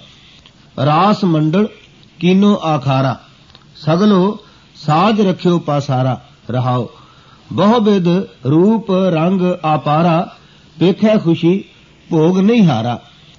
रास मंडल कीनो आखारा, सगलो साज रखियो पासारा। रहाओ। बहुविध रूप रंग आपारा, पेखै खुशी भोग नहीं हारा।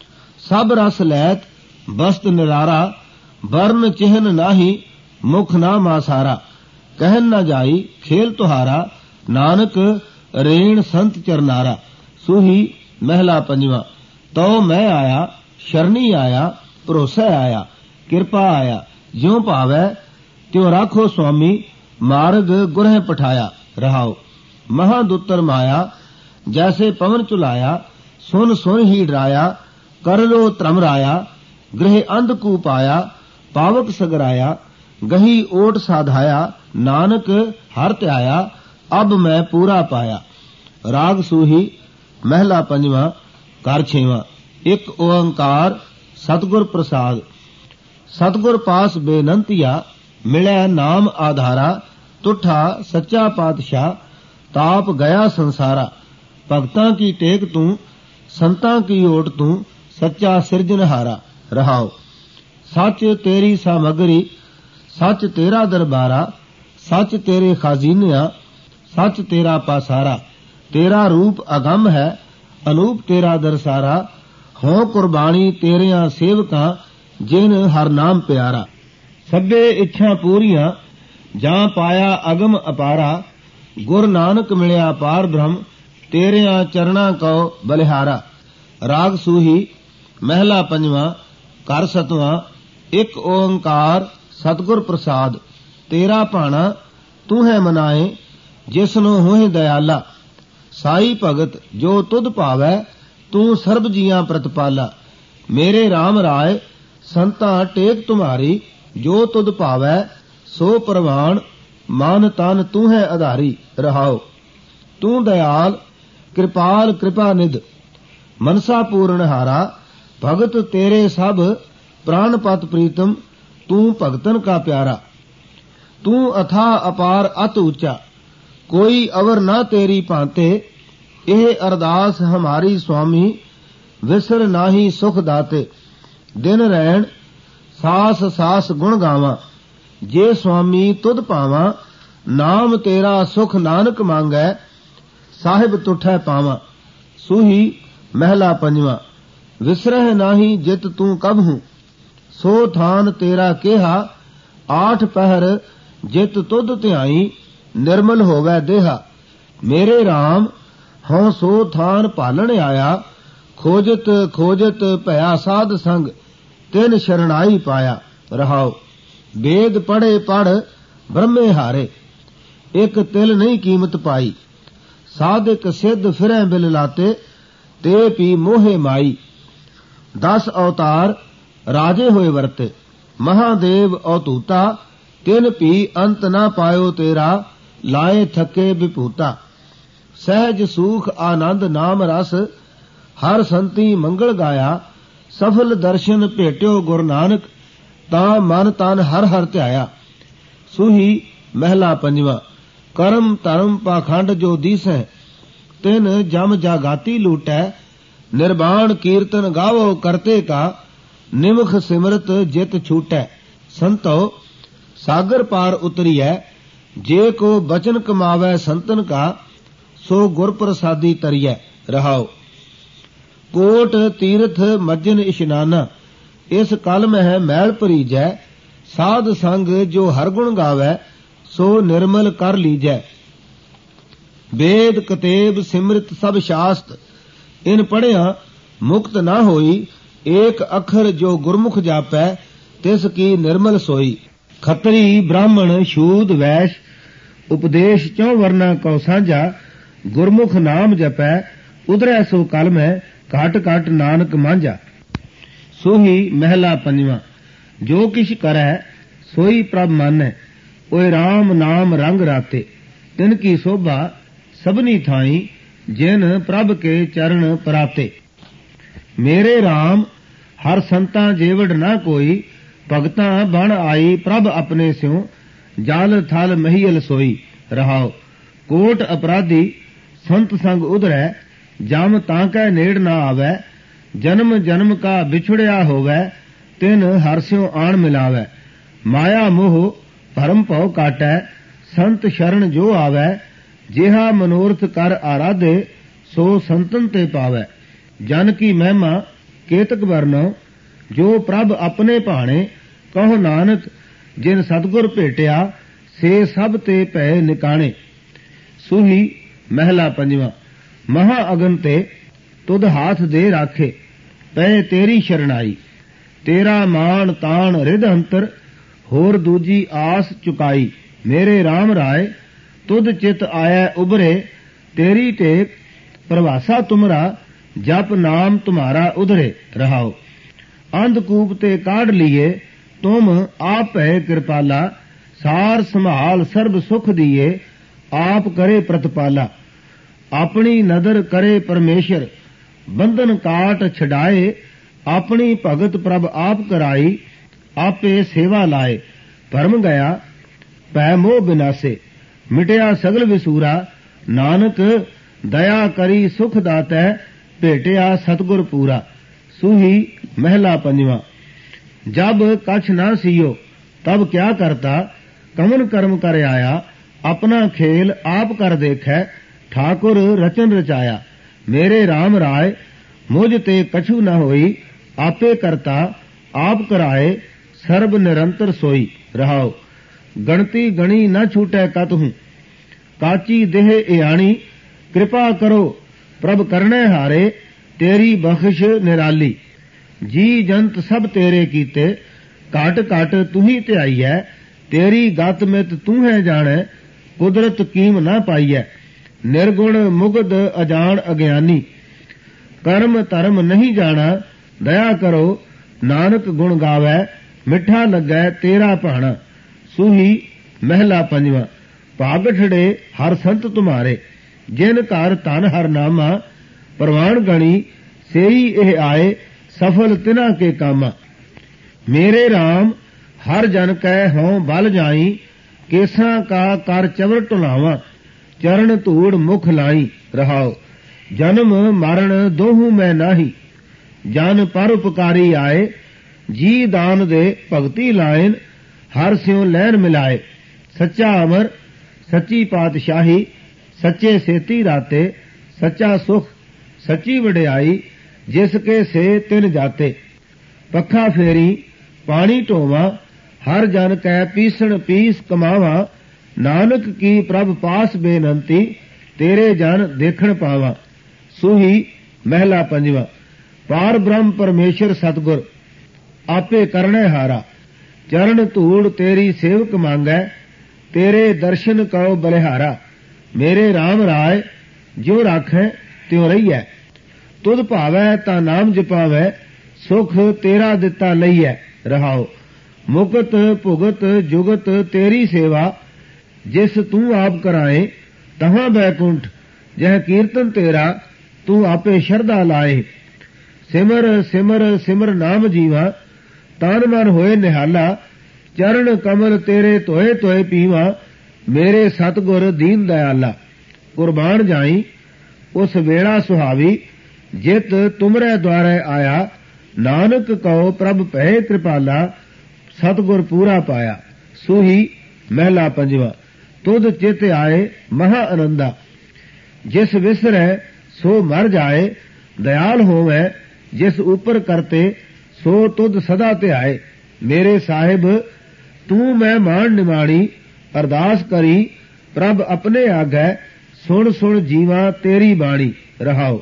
सब रस लैत बस्त निरारा, वर्ण चिन्ह नाही मुख ना मासारा। कहन न जाई खेल तुहारा, नानक रेण संत चरनारा। सूही महला पंजवा। तो मैं आया, शरणी आया, भरोसा आया। कृपा आया, ज्यों पावै त्यों राखो स्वामी। मार्ग गुरह पठाया। रहाओ। महादुतर माया, जैसे पवन चुलाया। सुन सुन ही डराया, कर लो त्रमराया। गृह अंधकूप आया, पावक सगराया। गही ओट साधाया, नानक हर त्याया। अब मैं पूरा पाया। राग सूही महला पंजवा घर छेवा। एक ओंकार सतगुर प्रसाद। सतगुर पास बेनंतिया, मिलै नाम आधारा। तुठा सच्चा पातशाह, ताप गया संसारा। भगतां की टेक तू, संतां की ओट तू। सच्चा सिरजनहारा। रहाओ। सच तेरी सामग्री, सच तेरा दरबारा। सच तेरे खाजीनिया, सच तेरा पासारा। तेरा रूप अगम है, अनूप तेरा दरसारा। हो कुर्बानी तेरिया सेवकां, जिन हर नाम प्यारा। सभे इच्छा पूरियां, जां पाया अगम अपारा। गुर नानक मिलिया पार ब्रह्म, ਤੇਰਿਆਂ ਚਰਣਾ ਕਉ ਬਲਿਹਾਰਾ। ਰਾਗ ਸੂਹੀ ਮਹਿਲਾ ਪੰਜਵਾਂ ਘਰ ਸਤਵਾਂ। ਇੱਕ ਓੰਕਾਰ ਸਤਿਗੁਰ ਪ੍ਰਸਾਦ। ਤੇਰਾ ਭਾਣਾ ਤੂੰ ਹੈ ਮਨਾਏ, ਜਿਸਨੂੰ ਹੋਏ ਦਇਆਲਾ। ਸਾਈ ਭਗਤ ਜੋ ਤੁਧ ਭਾਵੈ, ਤੂੰ ਸਰਬ ਜੀਆਂ ਪ੍ਰਤਪਾਲਾ। ਮੇਰੇ RAM ਰਾਏ ਸੰਤਾਂ ਟੇਕ ਤੁਮਾਰੀ, ਜੋ ਤੁਧ ਭਾਵੈ ਸੋ ਪ੍ਰਵਾਨ। ਮਨ ਤਨ ਤੂੰ ਹੈ ਆਧਾਰੀ। ਰਹਾਉ ਤੂੰ ਦਇਆਲ ਕਿਰਪਾਲ ਕਿਰਪਾ ਨਿਧ, ਮਨਸਾ ਪੂਰਨ ਹਾਰਾ। ਭਗਤ ਤੇਰੇ ਸਭ ਪ੍ਰਾਨਪਤ ਪ੍ਰੀਤਮ, ਤੂੰ ਭਗਤਨ ਕਾ ਪਿਆਰਾ। ਤੂੰ ਅਥਾ ਅਪਾਰ ਅਤ ਉੱਚਾ, ਕੋਈ ਅਵਰ ਨਾ ਤੇਰੀ ਭਾਂਤੇ। ਇਹ ਅਰਦਾਸ ਹਮਾਰੀ ਸੁਆਮੀ, ਵਿਸਰ ਨਾਹੀ ਸੁਖ ਦਾਤੇ। ਦਿਨ ਰਹਿਣ ਸਾਸ ਸਾਸ ਗੁਣ ਗਾਵਾਂ, ਜੇ ਸੁਆਮੀ ਤੁਧ ਪਾਵਾਂ। ਨਾਮ ਤੇਰਾ ਸੁਖ ਨਾਨਕ ਮੰਗੈ, ਸਾਹਿਬ ਤੁਠੈ ਪਾਵਾਂ। ਸੂਹੀ ਮਹਿਲਾ ਪੰਜਵਾਂ। ਵਿਸਰਹਿ ਨਾਹੀ ਜਿਤ ਤੂੰ ਕਬਹੂੰ, ਸੋ ਥਾਨ ਤੇਰਾ ਕਿਹਾ। ਆਠ ਪਹਿਰ ਜਿਤ ਤੁਧ ਧਿਆਈ, ਨਿਰਮਲ ਹੋਵੈ ਦੇਹਾ। ਮੇਰੇ RAM ਹਉ ਸੋ ਥਾਨ ਭਾਲਣ ਆਇਆ। ਖੋਜਤ ਖੋਜਤ ਭਇਆ ਸਾਧ ਸੰਗ, ਤਿਨ ਸ਼ਰਣਾਈ ਪਾਇਆ। ਰਹਾਉ ਵੇਦ ਪੜ੍ਹੇ ਪੜ ਬ੍ਰਹਮੇ ਹਾਰੇ, ਇੱਕ ਤਿਲ ਨਹੀਂ ਕੀਮਤ ਪਾਈ। ਸਾਧਕ ਸਿੱਧ ਫਿਰੈ ਬਿਲ ਲਾਤੇ, ਤੇ ਪੀ ਮੋਹੇ ਮਾਈ। 10 ਅਵਤਾਰ ਰਾਜੇ ਹੋਏ ਵਰਤੇ, ਮਹਾਦੇਵ ਅਵਤੂਤਾ। ਤਿਨ ਪੀ ਅੰਤ ਨਾ ਪਾਇਓ ਤੇਰਾ, ਲਾਏ ਥਕੇ ਵਿਭੂਤਾ। ਸਹਿਜ ਸੂਖ ਆਨੰਦ ਨਾਮ ਰਸ, ਹਰ ਸੰਤੀ ਮੰਗਲ ਗਾਇਆ। ਸਫਲ ਦਰਸ਼ਨ ਭੇਟਿਓ ਗੁਰੂ ਨਾਨਕ, ਤਾਂ ਮਨ ਤਨ ਹਰ ਹਰ ਧਿਆਇਆ। ਸੂਹੀ ਮਹਿਲਾ ਪੰਜਵਾਂ। ਕਰਮ ਧਰਮ ਪਾਖੰਡ ਜੋ ਦੀਸੈ, ਤਿਨ ਜਮ ਜਾਗਾਤੀ ਲੂਟੈ। ਨਿਰਵਾਣ ਕੀਰਤਨ ਗਾਵੋ ਕਰਤੇ ਕਾ, ਨਿਮਖ ਸਿਮਰਤ ਜਿਤ ਛੂਟੈ। ਸੰਤੋ ਸਾਗਰ ਪਾਰ ਉਤਰੀਐ, ਜੇ ਕੋ ਬਚਨ ਕਮਾਵੈ ਸੰਤਨ ਕਾ। ਸੋ ਗੁਰ ਪ੍ਰਸਾਦੀ ਤਰੀਐ। ਰਹਾਉ ਕੋਟ ਤੀਰਥ ਮੱਜਨ ਇਸ਼ਨਾਨਾ, ਇਸ ਕਲ ਮਹਿ ਮੈਲ ਭਰੀਜੈ। ਸਾਧ ਸੰਗ ਜੋ ਹਰ ਗੁਣ ਗਾਵੈ, ਸੋ ਨਿਰਮਲ ਕਰ ਲੀਜੈ। ਵੇਦ ਕਤੇਬ ਸਿਮਰਿਤ ਸਭ ਸ਼ਾਸਤ, ਇਨ ਪੜਿਆ ਮੁਕਤ ਨਾ ਹੋਈ। ਏਕ ਅੱਖਰ ਜੋ ਗੁਰਮੁਖ ਜਾਪੈ, ਤਿਸ ਕੀ ਨਿਰਮਲ ਸੋਈ। ਖੱਤਰੀ ਬ੍ਰਾਹਮਣ ਸ਼ੂਦ ਵੈਸ਼, ਉਪਦੇਸ਼ ਚੌ ਵਰਨਾ ਕਉ ਸਾਂਝਾ। ਗੁਰਮੁਖ ਨਾਮ ਜਪੈ, ਉਧਰੈ ਸੋ ਕਲ ਮਹਿ। ਘਟ ਘਟ ਨਾਨਕ ਮਾਂਝਾ। ਸੋਹੀ ਮਹਿਲਾ ਪੰਜਵਾਂ। ਜੋ ਕਿਛ ਕਰੈ ਸੋਈ ਪ੍ਰਭ ਮਾਨੈ, ਓਏ RAM ਨਾਮ ਰੰਗ ਰਾਤੇ। ਤਿਨ ਕੀ ਸੋਭਾ ਸਭਨੀ ਥਾਈ, ਜਿਨ ਪ੍ਰਭ ਕੇ ਚਰਨ ਪਰਾਤੇ। ਮੇਰੇ RAM ਹਰ ਸੰਤਾਂ ਜੇਵੜ ਨਾ ਕੋਈ, ਭਗਤਾਂ ਬਣ ਆਈ ਪ੍ਰਭ ਆਪਣੇ ਸਿਉ। ਜਲ ਥਲ ਮਹੀਲ ਸੋਈ। ਰਹਾਉ ਕੋਟ ਅਪਰਾਧੀ ਸੰਤ ਸੰਗ ਉਧਰੈ, ਜਮ ਤਾਂ ਕੈ ਨੇੜ ਨਾ ਆਵੈ। ਜਨਮ ਜਨਮ ਕਾ ਵਿਛੜਿਆ ਹੋਵੈ, ਤਿਨ ਹਰ ਸਿਉ ਆਣ ਮਿਲਾਵੈ। ਮਾਇਆ ਮੋਹ ਭਰਮ ਭਉ ਕਾਟੈ, ਸੰਤ ਸ਼ਰਨ ਜੋ ਆਵੈ। ਜਿਹਾ ਮਨੋਰਥ ਕਰ ਆਰਾਧੇ, ਸੋ ਸੰਤਨ ਤੇ ਪਾਵੈ। ਜਨ ਕੀ ਮਹਿਮਾ ਕੇਤਕ ਵਰਨੋ, ਜੋ ਪ੍ਰਭ ਆਪਣੇ ਭਾਣੇ। ਕਹੋ ਨਾਨਕ ਜਿਨ ਸਤਿਗੁਰ ਭੇਟਿਆ, ਸੇ ਸਭ ਤੇ ਭੈ ਨਿਕਾਣੇ। ਸੂਹੀ ਮਹਿਲਾ ਪੰਜਵਾਂ। ਮਹਾ ਅਗਨ ਤੇ ਤੁਧ ਹਾਥ ਦੇ ਰਾਖੇ, ਪਏ ਤੇਰੀ ਸ਼ਰਣਾਈ। ਤੇਰਾ ਮਾਣ ਤਾਣ ਰਿਧ ਅੰਤਰ, ਹੋਰ ਦੂਜੀ ਆਸ ਚੁਕਾਈ। ਮੇਰੇ RAM ਰਾਏ ਤੁਧ ਚਿਤ ਆਇਐ ਉਭਰੇ, ਤੇਰੀ ਟੇਕ ਪ੍ਰਵਾਸਾ ਤੁਮਰਾ। ਜਪ ਨਾਮ ਤੁਮਾਰਾ ਉਧਰੇ। ਰਹਾਉ ਅੰਧਕੂਪ ਤੇ ਕਾਢ ਲੀਏ, ਤੁਮ ਆਪ ਹੈ ਕਿਰਪਾਲਾ। ਸਾਰ ਸੰਭਾਲ ਸਰਬ ਸੁਖ ਦੀਏ, ਆਪ ਕਰੇ ਪ੍ਰਤਪਾਲਾ। ਆਪਣੀ ਨਦਰ ਕਰੇ ਪਰਮੇਸ਼ਰ, ਬੰਧਨ ਕਾਟ ਛਡਾਏ। ਆਪਣੀ ਭਗਤ ਪ੍ਰਭ ਆਪ ਕਰਾਈ, ਆਪੇ ਸੇਵਾ ਲਾਏ। ਭਰਮ ਗਿਆ ਭੈ ਮੋਹ ਬਿਨਾਸੇ, ਮਿਟਿਆ ਸਗਲ ਵਿਸੂਰਾ। ਨਾਨਕ ਦਇਆ ਕਰੀ ਸੁਖ ਦਾਤੈ, ਭੇਟਿਆ ਸਤਿਗੁਰ ਪੂਰਾ। ਸੂਹੀ ਮਹਿਲਾ ਪੰਜਵਾਂ। ਜਬ ਕਛ ਨਾ ਸੀਓ ਤਬ ਕਿਆ ਕਰਤਾ, ਕਮਨ ਕਰਮ ਕਰ ਆਇਆ। ਆਪਣਾ ਖੇਲ ਆਪ ਕਰ ਦੇਖੈ, ਠਾਕੁਰ ਰਚਨ ਰਚਾਇਆ। ਮੇਰੇ RAM ਰਾਏ ਮੁਝ ਤੇ ਕਛੂ ਨ ਹੋਈ, ਆਪੇ ਕਰਤਾ ਆਪ ਕਰਾਏ। ਸਰਬ ਨਿਰੰਤਰ ਸੋਈ। ਰਹਾਉ ਗਣਤੀ ਗਣੀ ਨ ਛੂਟੈ ਕਤਹੂ, ਕਾਚੀ ਦੇਹ ਇਆਣੀ। ਕਿਰਪਾ ਕਰੋ ਪ੍ਰਭ ਕਰਨੇ ਹਾਰੇ ਤੇਰੀ ਬਖਸ਼ ਨਿਰਾਲੀ। ਜੀ ਜੰਤ ਸਭ ਤੇਰੇ ਕੀਤੇ ਘਟ ਘਟ ਤੂੰ ਹੀ ਧਿਆਈ ਹੈ। ਤੇਰੀ ਗਤ ਮਿਤ ਤੂੰ ਹੈ ਜਾਣੈ ਕੁਦਰਤ ਕੀਮ ਨਾ ਪਾਈਐ। ਨਿਰਗੁਣ ਮੁਗਧ ਅਜਾਣ ਅਗਿਆਨੀ ਕਰਮ ਧਰਮ ਨਹੀਂ ਜਾਣਾ। ਦਇਆ ਕਰੋ ਨਾਨਕ ਗੁਣ ਗਾਵੈ ਮਿੱਠਾ ਲੱਗੈ ਤੇਰਾ ਭਾਣਾ। ਸੂਹੀ ਮਹਿਲਾ ਪੰਜਵਾਂ। ਭਾਗਠੜੇ ਹਰ ਸੰਤ ਤੁਮਾਰੇ ਜਿਨ ਘਰ ਧਨ ਹਰ ਨਾਮਾ। ਪ੍ਰਵਾਨ ਗਣੀ ਸੇਈ ਇਹ ਆਏ ਸਫਲ ਤਿਨਾ ਕੇ ਕਾਮਾ। ਮੇਰੇ ਰਾਮ ਹਰ ਜਨ ਕੈ ਹਉ ਬਲ ਜਾਈ। ਕੇਸਾਂ ਕਾ ਕਰ ਚਵਰ ਟੁਲਾਵਾਂ ਚਰਨ ਧੂੜ ਮੁਖ ਲਾਈ। ਰਹਾਓ ਜਨਮ ਮਰਨ ਦੋਹੂ ਮੈਂ ਨਾਹੀ ਜਨ ਪਰ ਉਪਕਾਰੀ ਆਏ। ਜੀ ਦਾਨ ਦੇ ਭਗਤੀ ਲਾਇਨ ਹਰ ਸਿਉ ਲੈਨ ਮਿਲਾਏ। ਸੱਚਾ ਅਮਰ ਸੱਚੀ ਪਾਤਸ਼ਾਹੀ ਸੱਚੇ ਸੇਤੀ ਰਾਤੇ। ਸੱਚਾ ਸੁਖ ਸੱਚੀ ਵਡਿਆਈ ਜਿਸ ਕੇ ਸੇ ਤਿਨ ਜਾਤੇ। ਪੱਖਾ ਫੇਰੀ ਪਾਣੀ ਢੋਵਾ ਹਰ ਜਨ ਕੈ ਪੀਸਣ ਪੀਸ ਕਮਾਵਾ। ਨਾਨਕ ਕੀ ਪ੍ਰਭ ਪਾਸ ਬੇਨੰਤੀ ਤੇਰੇ ਜਨ ਦੇਖਣ ਪਾਵਾ। ਸੂਹੀ ਮਹਿਲਾ ਪੰਜਵਾਂ। ਪਾਰ ਬ੍ਰਹਮ ਪਰਮੇਸ਼ਰ ਸਤਗੁਰ ਆਪੇ ਕਰਨੇ ਹਾਰਾ। ਚਰਨ ਧੂੜ ਤੇਰੀ ਸੇਵਕ ਮੰਗੈ ਤੇਰੇ ਦਰਸ਼ਨ ਕਉ ਬਲਿਹਾਰਾ। ਮੇਰੇ RAM ਰਾਏ ਜਿਉ ਰਾਖੈ ਤਿਉ ਰਹੀਐ। ਤੁਧ ਭਾਵੈ ਤਾਂ ਨਾਮ ਜਪਾਵੈ ਸੁਖ ਤੇਰਾ ਦਿੱਤਾ ਲਈਐ। ਰਹਾਓ ਮੁਕਤ ਭੁਗਤ ਜੁਗਤ ਤੇਰੀ ਸੇਵਾ ਜਿਸ ਤੂੰ ਆਪ ਕਰਾਏ। ਤਹਾਂ ਬੈਕੁੰਠ ਜਹ ਕੀਰਤਨ ਤੇਰਾ ਤੂੰ ਆਪੇ ਸ਼ਰਧਾ ਲਾਏ। ਸਿਮਰ ਸਿਮਰ ਸਿਮਰ ਨਾਮ ਜੀਵਾ ਤਨ ਮਨ ਹੋਏ ਨਿਹਾਲਾ। ਚਰਨ ਕਮਲ ਤੇਰੇ ਧੋਏ ਧੋਏ ਪੀਵਾ ਮੇਰੇ ਸਤਗੁਰ ਦੀਨ ਦਇਆਲਾ। ਕੁਰਬਾਨ ਜਾਈ ਉਸ ਵੇਲਾ ਸੁਹਾਵੀ ਜਿਤ ਤੁਮਰੇ ਦੁਆਰੇ ਆਇਆ। ਨਾਨਕ ਕਉ ਪ੍ਰਭ ਭੈ ਕਿਰਪਾਲਾ ਸਤਗੁਰ ਪੂਰਾ ਪਾਇਆ। ਸੂਹੀ ਮਹਿਲਾ ਪੰਜਵਾਂ। ਤੁਧ ਚਿਤ ਆਏ ਮਹਾ ਆਨੰਦਾ ਜਿਸ ਵਿਸਰੈ ਸੋ ਮਰ ਜਾਏ। ਦਇਆਲ ਹੋਵੇ ਜਿਸ ਉਪਰ ਕਰਤੇ ਸੋ ਤੁਧ ਸਦਾ ਧਿਆਏ। ਮੇਰੇ ਸਾਹਿਬ ਤੂੰ ਮੈਂ ਮਾਣ ਨਿਮਾਣੀ ਅਰਦਾਸ ਕਰੀ ਪ੍ਰਭ ਆਪਣੇ ਆਗੈ। ਸੁਣ ਸੁਣ ਜੀਵਾ ਤੇਰੀ ਬਾਣੀ। ਰਹਾਓ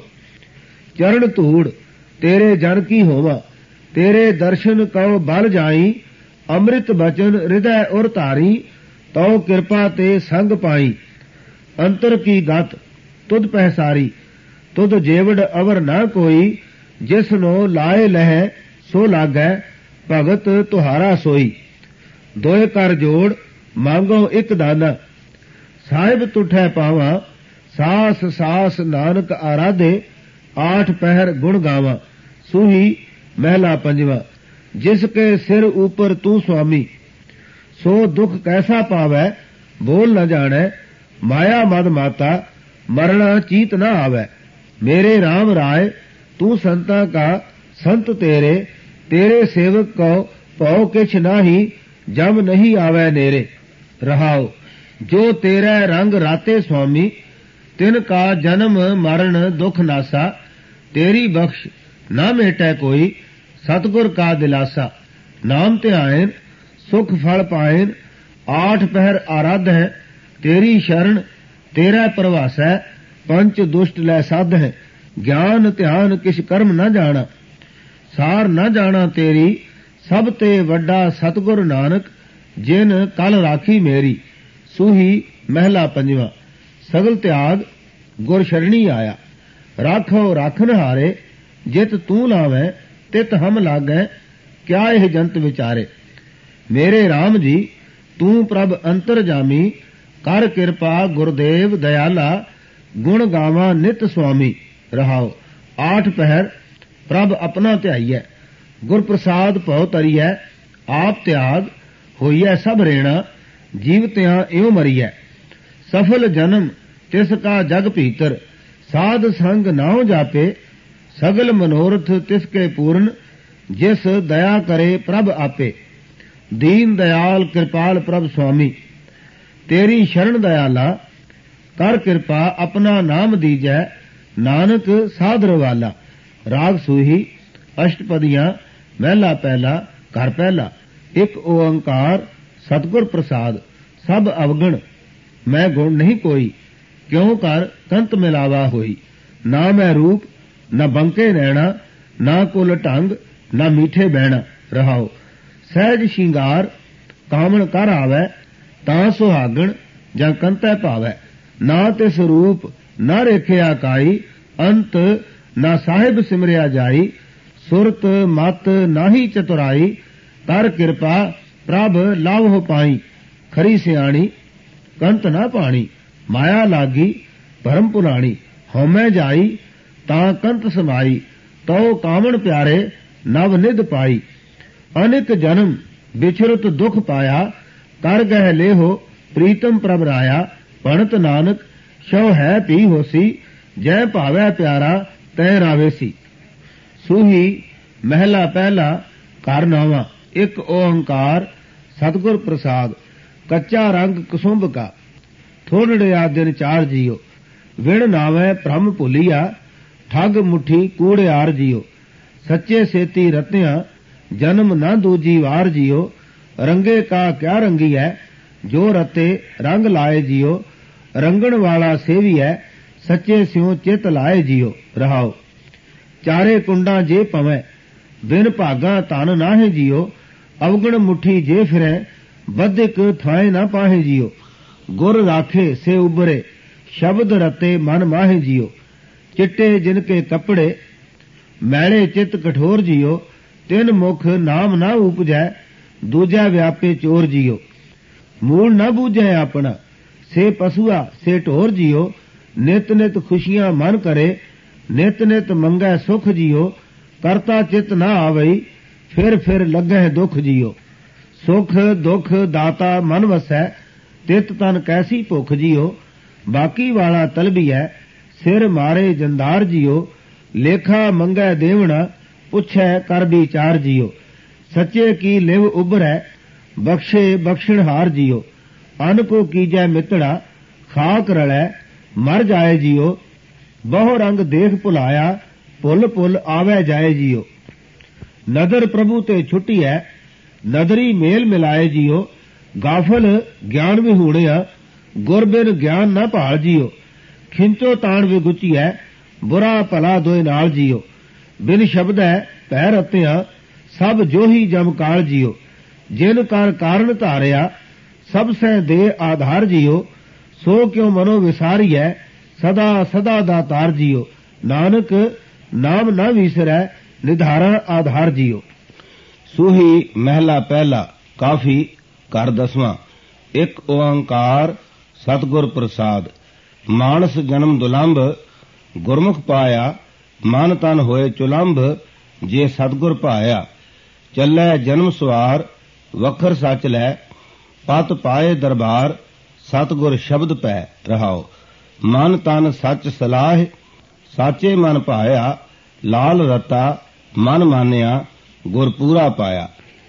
ਚਰਨ ਧੂੜ ਤੇਰੇ ਜਨ ਕੀ ਹੋਵਾ ਤੇਰੇ ਦਰਸ਼ਨ ਕਉ ਬਲ ਜਾਈ। ਅੰਮ੍ਰਿਤ ਬਚਨ ਹਿਰਦੈ ਉਰ ਧਾਰੀ ਤਉ ਕਿਰਪਾ ਤੇ ਸੰਗ ਪਾਈ। ਅੰਤਰ ਕੀ ਗਤ ਤੁਧ ਪਹਿਸਾਰੀ ਤੁਧ ਜੇਵੜ ਅਵਰ ਨਾ ਕੋਈ। ਜਿਸ ਨੋ ਲਾਏ ਲਹਿ ਸੋ ਲਾਗੈ ਭਗਤ ਤੁਹਾਰਾ ਸੋਈ। ਦੋਏ ਕਰ ਜੋੜ ਮੰਗੋ ਇੱਕ ਦਾਨਾ ਸਾਹਿਬ ਤੁਠੈ ਪਾਵਾਂ। ਸਾਸ ਸਾਸ ਨਾਨਕ ਆਰਾਧੇ ਆਠ ਪਹਿਰ ਗੁਣ ਗਾਵਾਂ। ਸੂਹੀ ਮਹਿਲਾ ਪੰਜਵਾਂ। ਜਿਸ ਕੇ ਸਿਰ ਉਪਰ ਤੂੰ ਸੁਆਮੀ ਸੋ ਦੁਖ ਕੈਸਾ ਪਾਵੈ ਬੋਲ ਨ ਜਾਣੈ। ਮਾਇਆ ਮਦ ਮਾਤਾ ਮਰਣਾ ਚੀਤ ਨ ਆਵੈ। ਮੇਰੇ RAM ਰਾਏ ਤੂੰ ਸੰਤਾਂ ਕਾ ਸੰਤ ਤੇਰੇ। ਤੇਰੇ ਸੇਵਕ ਕਉ ਭਉ ਕਿਛ ਨਾਹੀ ਜਮ ਨਹੀਂ ਆਵੈ ਨੇਰੇ। ਰਹਾਓ ਜੋ ਤੇਰਾ ਰੰਗ ਰਾਤੇ ਸੁਆਮੀ ਤਿਨ ਕਾ ਜਨਮ ਮਰਨ ਦੁਖ ਨਾਸਾ। ਤੇਰੀ ਬਖਸ਼ ਨਾ ਮੇਟੈ ਕੋਈ ਸਤਗੁਰ ਕਾ ਦਿਲਾਸਾ। ਨਾਮ ਧਿਆਇਨ ਸੁਖ ਫਲ ਪਾਇਨ ਆਠ ਪਹਿਰ ਆਰਾਧੈ। ਤੇਰੀ ਸ਼ਰਨ ਤੇਰਾ ਪ੍ਰਵਾਸੈ ਪੰਚ ਦੁਸ਼ਟ ਲੈ ਸਾਧੈ। ਗਿਆਨ ਧਿਆਨ ਕਿਛ ਕਰਮ ਨਾ ਜਾਣਾ ਸਾਰ ਨਾ ਜਾਣਾ ਤੇਰੀ। ਸਭ ਤੇ ਵੱਡਾ ਸਤਗੁਰ ਨਾਨਕ ਜਿਨ ਕਲ ਰਾਖੀ ਮੇਰੀ। ਸੂਹੀ ਮਹਿਲਾ ਪੰਜਵਾਂ। ਸਗਲ ਤਿਆਗ ਗੁਰ ਸ਼ਰਣੀ ਆਇਆ। ਰਾਖੋ ਰਾਖਨ ਹਾਰੇ ਜਿਤ ਤੂੰ ਲਾਵੈ ਤਿਤ ਹਮ ਲਾਗੈ। ਕਿਆ ਇਹ ਜੰਤ ਵਿਚਾਰੇ। ਮੇਰੇ RAM ਜੀ ਤੂੰ ਪ੍ਰਭ ਅੰਤਰ ਜਾਮੀ ਕਰ ਕਿਰਪਾ ਗੁਰਦੇਵ ਦਇਆਲਾ। ਗੁਣ ਗਾਵਾਂ ਨਿਤ ਸੁਆਮੀ। ਰਹਾਓ ਆਠ ਪਹਿਰ ਪ੍ਰਭ ਆਪਣਾ ਧਿਆਈਐ। ਗੁਰ ਪ੍ਰਸਾਦ ਭਉ ਤਰੀਐ ਆਪ ਤਿਆਗ ਹੋਈਐ ਸਭ ਰੇਣਾ। ਜੀਵਤਿਆਂ ਇਉ ਮਰੀਐ ਸਫਲ ਜਨਮ ਤਿਸ ਕਾ ਜਗ ਭੀਤਰ। ਸਾਧ ਸੰਗ ਨਾਉ ਜਾਪੇ ਸਗਲ ਮਨੋਰਥ ਤਿਸ ਕੇ ਪੂਰਨ। ਜਿਸ ਦਇਆ ਕਰੇ ਪ੍ਰਭ ਆਪੇ ਦੀਨ ਦਇਆਲ ਕਿਰਪਾਲ ਪ੍ਰਭ ਸੁਆਮੀ। ਤੇਰੀ ਸ਼ਰਨ ਦਇਆਲਾ ਕਰ ਕਿਰਪਾ ਆਪਣਾ ਨਾਮ ਦੀਜੈ। ਨਾਨਕ ਸਾਧਰ ਵਾਲਾ। ਰਾਗ ਸੂਹੀ ਅਸ਼ਟਪਦੀਆਂ ਮਹਿਲਾ ਪਹਿਲਾ ਘਰ ਪਹਿਲਾ। ਇੱਕ ਓੰਕਾਰ ਸਤਿਗੁਰ ਪ੍ਰਸਾਦ ਸਭ ਅਵਗਣ ਮੈਂ ਗੁਣ ਨਹੀਂ ਕੋਈ। ਕਿਉਂ ਕਰ ਕੰਤ ਮਿਲਾਵਾ ਹੋਈ। ਨਾ ਮੈਂ ਰੂਪ ਨਾ ਬੰਕੇ ਨੈਣਾ, ਨਾ ਕੁਲ ਢੰਗ ਨਾ ਮੀਠੇ ਬਹਿਣਾ। ਰਹਾਓ। ਸਹਿਜ ਸ਼ਿੰਗਾਰ ਕਾਮਣ ਕਰ ਆਵੈ, ਤਾਂ ਸੁਹਾਗਣ ਜਾਂ ਕੰਤੈ ਭਾਵੈ। ਨਾ ਤਿਸ ਰੂਪ ਨਾ ਰੇਖਿਆ ਕਾਈ, ਅੰਤ ਨਾ ਸਾਹਿਬ ਸਿਮਰਿਆ ਜਾਈ। ਸੁਰਤ ਮਤ ਨਾਹੀ ਚਤੁਰਾਈ, ਕਰ ਕਿਰਪਾ ਪ੍ਰਭ ਲਾਭ ਹੋ ਪਾਈ। ਖਰੀ ਸਿਆਣੀ ਕੰਤ ਨਾ ਪਾਣੀ, ਮਾਇਆ ਲਾਗੀ ਭਰਮ ਪੁਰਾਣੀ। ਹਉਮੈ ਜਾਈ ਤਾਂ ਕੰਤ ਸਮਾਈ, ਤਉ ਕਾਮਣ ਪਿਆਰੇ ਨਵ ਨਿਧ ਪਾਈ। ਅਨੇਕ ਜਨਮ ਵਿਛਰਤ ਦੁਖ ਪਾਇਆ, ਕਰ ਗਹਿ ਲੇਹੋ ਪ੍ਰੀਤਮ ਪ੍ਰਭ ਰਾਇਆ। ਭਣਤ ਨਾਨਕ ਸ਼ਉ ਹੈ ਪੀ ਹੋਸੀ, ਜੈ ਭਾਵੈ ਪਿਆਰਾ ਤੈ ਰਾਵੇਸੀ। ਸੂਹੀ ਮਹਿਲਾ ਪਹਿਲਾ ਘਰ ਨਾਵਾਂ। ਇੱਕ ਓੰਕਾਰ ਸਤਿਗੁਰ ਪ੍ਰਸਾਦ। ਕੱਚਾ ਰੰਗ ਕੁਸੁੰਭ ਕਾ, ਥੋੜੜਿਆ ਦਿਨ ਚਾਰ ਜੀਓ। ਵਿਣ ਨਾਵੈ ਭ੍ਰਮ ਭੁਲੀਆ, ਠੱਗ ਮੁੱਠੀ ਕੂੜਿਆਰ ਜੀਓ। ਸੱਚੇ ਸੇਤੀ ਰਤਿਆਂ, ਜਨਮ ਨਾ ਦੂਜੀ ਵਾਰ ਜੀਓ। ਰੰਗੇ ਕਾ ਕਿਆ ਰੰਗੀ ਹੈ, ਜੋ ਰਤੇ ਰੰਗ ਲਾਏ ਜੀਓ। ਰੰਗਣ ਵਾਲਾ ਸੇਵੀ ਹੈ, ਸੱਚੇ ਸਿਉ ਚਿਤ ਲਾਏ ਜੀਓ। ਰਹਾਓ। ਚਾਰੇ ਕੁੰਡਾਂ ਜੇ ਪਵੈ, ਬਿਨ ਭਾਗਾ ਧਨ ਨਾਹੇ ਜੀਓ। ਅਵਗਣ ਮੁੱਠੀ ਜੇ ਫਿਰੈ, ਬਦਿਕ ਥਾਏ ਨਾ ਪਾਹੇ ਜੀਓ। ਗੁਰ ਰਾਖੇ ਸੇ ਉਬਰੇ, ਸ਼ਬਦ ਰਤੇ ਮਨ ਮਾਹੇ ਜੀਓ। ਚਿੱਟੇ ਜਿਨ ਕੇ ਕੱਪੜੇ, ਮੈਲੇ ਚਿਤ ਕਠੋਰ ਜੀਓ। ਤਿਨ ਮੁਖ ਨਾਮ ਨਾ ਉਪਜੈ, ਦੂਜਾ ਵਿਆਪੇ ਚੋਰ ਜੀਓ। ਮੂਲ ਨਾ ਬੂਝੈ ਆਪਣਾ, ਸੇ ਪਸੂਆ ਸੇ ਢੋਰ ਜੀਓ। ਨਿਤ ਨਿਤ ਖੁਸ਼ੀਆਂ ਮਨ ਕਰੇ, ਨਿਤ ਨਿਤ ਮੰਗੈ ਸੁਖ ਜੀਓ। ਕਰਤਾ ਚਿਤ ਨਾ ਆਵਈ, ਫਿਰ ਲੱਗੈ ਦੁਖ ਜੀਓ। ਸੁਖ ਦੁਖ ਦਾਤਾ ਮਨ ਵਸੈ, ਤਿਤ ਤਨ ਕੈਸੀ ਭੁਖ ਜੀਓ। ਬਾਕੀ ਵਾਲਾ ਤਲਬੀਐ, ਸਿਰ ਮਾਰੇ ਜੰਦਾਰ ਜੀਓ। ਲੇਖਾ ਮੰਗੈ ਦੇਵਣਾ, ਪੁੱਛੈ ਕਰ ਵਿਚਾਰ ਜੀਓ। ਸੱਚੇ ਕੀ ਲਿਵ ਉਬਰੈ, ਬਖਸ਼ੇ ਬਖਸ਼ਣਹਾਰ ਜੀਓ। ਅਨ ਕੋ ਕੀਜੈ ਮਿੱਤੜਾ, ਖਾਕ ਰਲੈ ਮਰ ਜਾਏ ਜੀਓ। ਬਹੁ ਰੰਗ ਦੇਖ ਭੁਲਾਇਆ, ਭੁੱਲ ਭੁੱਲ ਆਵੈ ਜਾਏ ਜੀਓ। ਨਦਰ ਪ੍ਰਭੂ ਤੇ ਛੁੱਟੀਐ, ਨਦਰੀ ਮੇਲ ਮਿਲਾਏ ਜੀਓ। ਗਾਫਲ ਗਿਆਨ ਵਿਹੂੜਿਆ, ਗੁਰ ਬਿਨ ਗਿਆਨ ਨਾ ਭਾਲ ਜੀਓ। ਖਿੰਚੋ ਤਾਣ ਵਿਗੁਚੀਐ, ਬੁਰਾ ਭਲਾ ਦੋਇ ਨਾਲ ਜੀਓ। ਬਿਨ ਸ਼ਬਦੈ ਭੈ ਰਤਿਆ, ਸਭ ਜੋਹੀ ਜਮਕਾਲ ਜੀਓ। ਜਿਨ ਕਰ ਕਾਰਨ ਧਾਰਿਆ, ਸਭ ਸੈ ਦੇ ਆਧਾਰ ਜੀਓ। ਸੋ ਕਿਉ ਮਨੋ ਵਿਸਾਰੀਐ, ਸਦਾ ਸਦਾ ਦਾਤਾਰ ਜੀਓ। ਨਾਨਕ ਨਾਮ ਨਾ ਵਿਸਰੈ, ਨਿਧਾਰਾ ਆਧਾਰ ਜੀਓ। ਸੂਹੀ ਮਹਿਲਾ ਪਹਿਲਾ। ਕਾਫੀ ਘਰ ਦਸਵਾਂ। ਇੱਕ ਓੰਕਾਰ ਸਤਿਗੁਰ ਪ੍ਰਸਾਦ। ਮਾਨਸ ਜਨਮ ਦੁਲੰਭ, ਗੁਰਮੁਖ ਪਾਇਆ। ਮਨ ਤਨ ਹੋਏ ਚੁਲੰਭ, ਜੇ ਸਤਿਗੁਰ ਭਾਇਆ। ਚੱਲੈ ਜਨਮ ਸਵਾਰ, ਵਖਰ ਸੱਚ ਲੈ। ਪਤ ਪਾਏ ਦਰਬਾਰ, ਸਤਿਗੁਰ ਸ਼ਬਦ ਪੈ। ਰਹਾਓ। ਮਨ ਤਨ ਸੱਚ ਸਲਾਹ, ਸਾਚੇ ਮਨ ਭਾਇਆ। ਲਾਲ ਰਤਾ ਮਨ ਮਾਨਿਆ, ਗੁਰ ਪੂਰਾ ਪਾਇਆ।